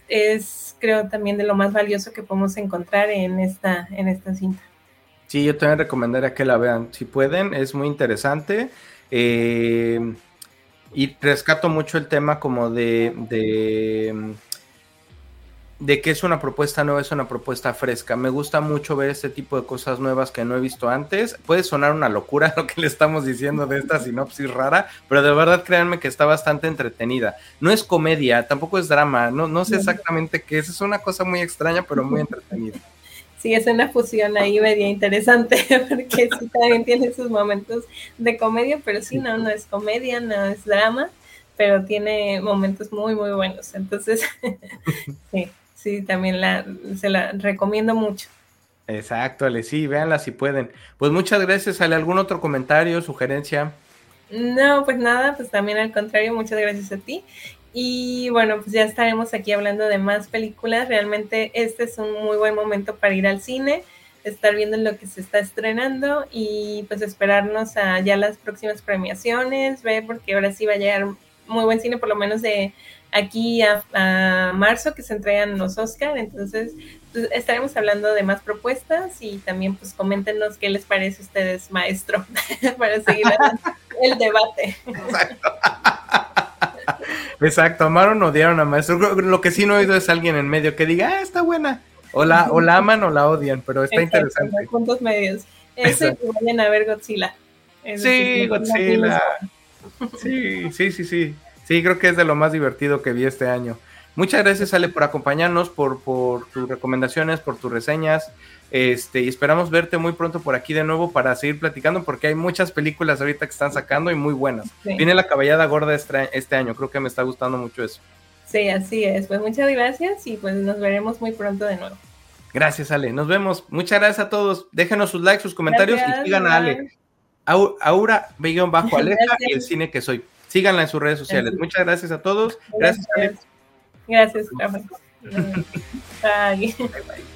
es creo también de lo más valioso que podemos encontrar en esta cinta. Sí, yo también recomendaría que la vean. Si pueden, es muy interesante. Y rescato mucho el tema como de que es una propuesta nueva, es una propuesta fresca. Me gusta mucho ver este tipo de cosas nuevas que no he visto antes. Puede sonar una locura lo que le estamos diciendo de esta sinopsis rara, pero de verdad créanme que está bastante entretenida. No es comedia, tampoco es drama, no sé exactamente qué es una cosa muy extraña, pero muy entretenida. Sí, es una fusión ahí media interesante, porque sí también tiene sus momentos de comedia, pero sí, no es comedia, no es drama, pero tiene momentos muy, muy buenos. Entonces, sí, también se la recomiendo mucho. Exacto, Ale, sí, véanla si pueden. Pues muchas gracias, Ale. ¿Algún otro comentario, sugerencia? No, pues nada, pues también al contrario, muchas gracias a ti. Y bueno, pues ya estaremos aquí hablando de más películas. Realmente este es un muy buen momento para ir al cine, estar viendo lo que se está estrenando y pues esperarnos a ya las próximas premiaciones, ver porque ahora sí va a llegar muy buen cine, por lo menos de aquí a marzo que se entregan los Oscar. Entonces pues, estaremos hablando de más propuestas y también pues coméntenos qué les parece a ustedes, maestro, para seguir el debate. Exacto. Exacto, amaron o odiaron a Maestro. Lo que sí no he oído es alguien en medio que diga, ah, está buena. O la aman o la odian, pero está interesante. Los puntos medios. Eso y que vayan a ver Godzilla. Sí, Godzilla. Sí. Sí, creo que es de lo más divertido que vi este año. Muchas gracias, Ale, por acompañarnos, por tus recomendaciones, por tus reseñas. Y esperamos verte muy pronto por aquí de nuevo para seguir platicando, porque hay muchas películas ahorita que están sacando y muy buenas. Sí. Viene La Caballada Gorda este año, creo que me está gustando mucho eso. Sí, así es. Pues muchas gracias y pues nos veremos muy pronto de nuevo. Gracias, Ale. Nos vemos. Muchas gracias a todos. Déjenos sus likes, sus comentarios y sigan a Ale. Aura_Aleja y El Cine que Soy. Síganla en sus redes sociales. Muchas gracias a todos. Gracias, Ale. Gracias, Rafa. Bye. Bye.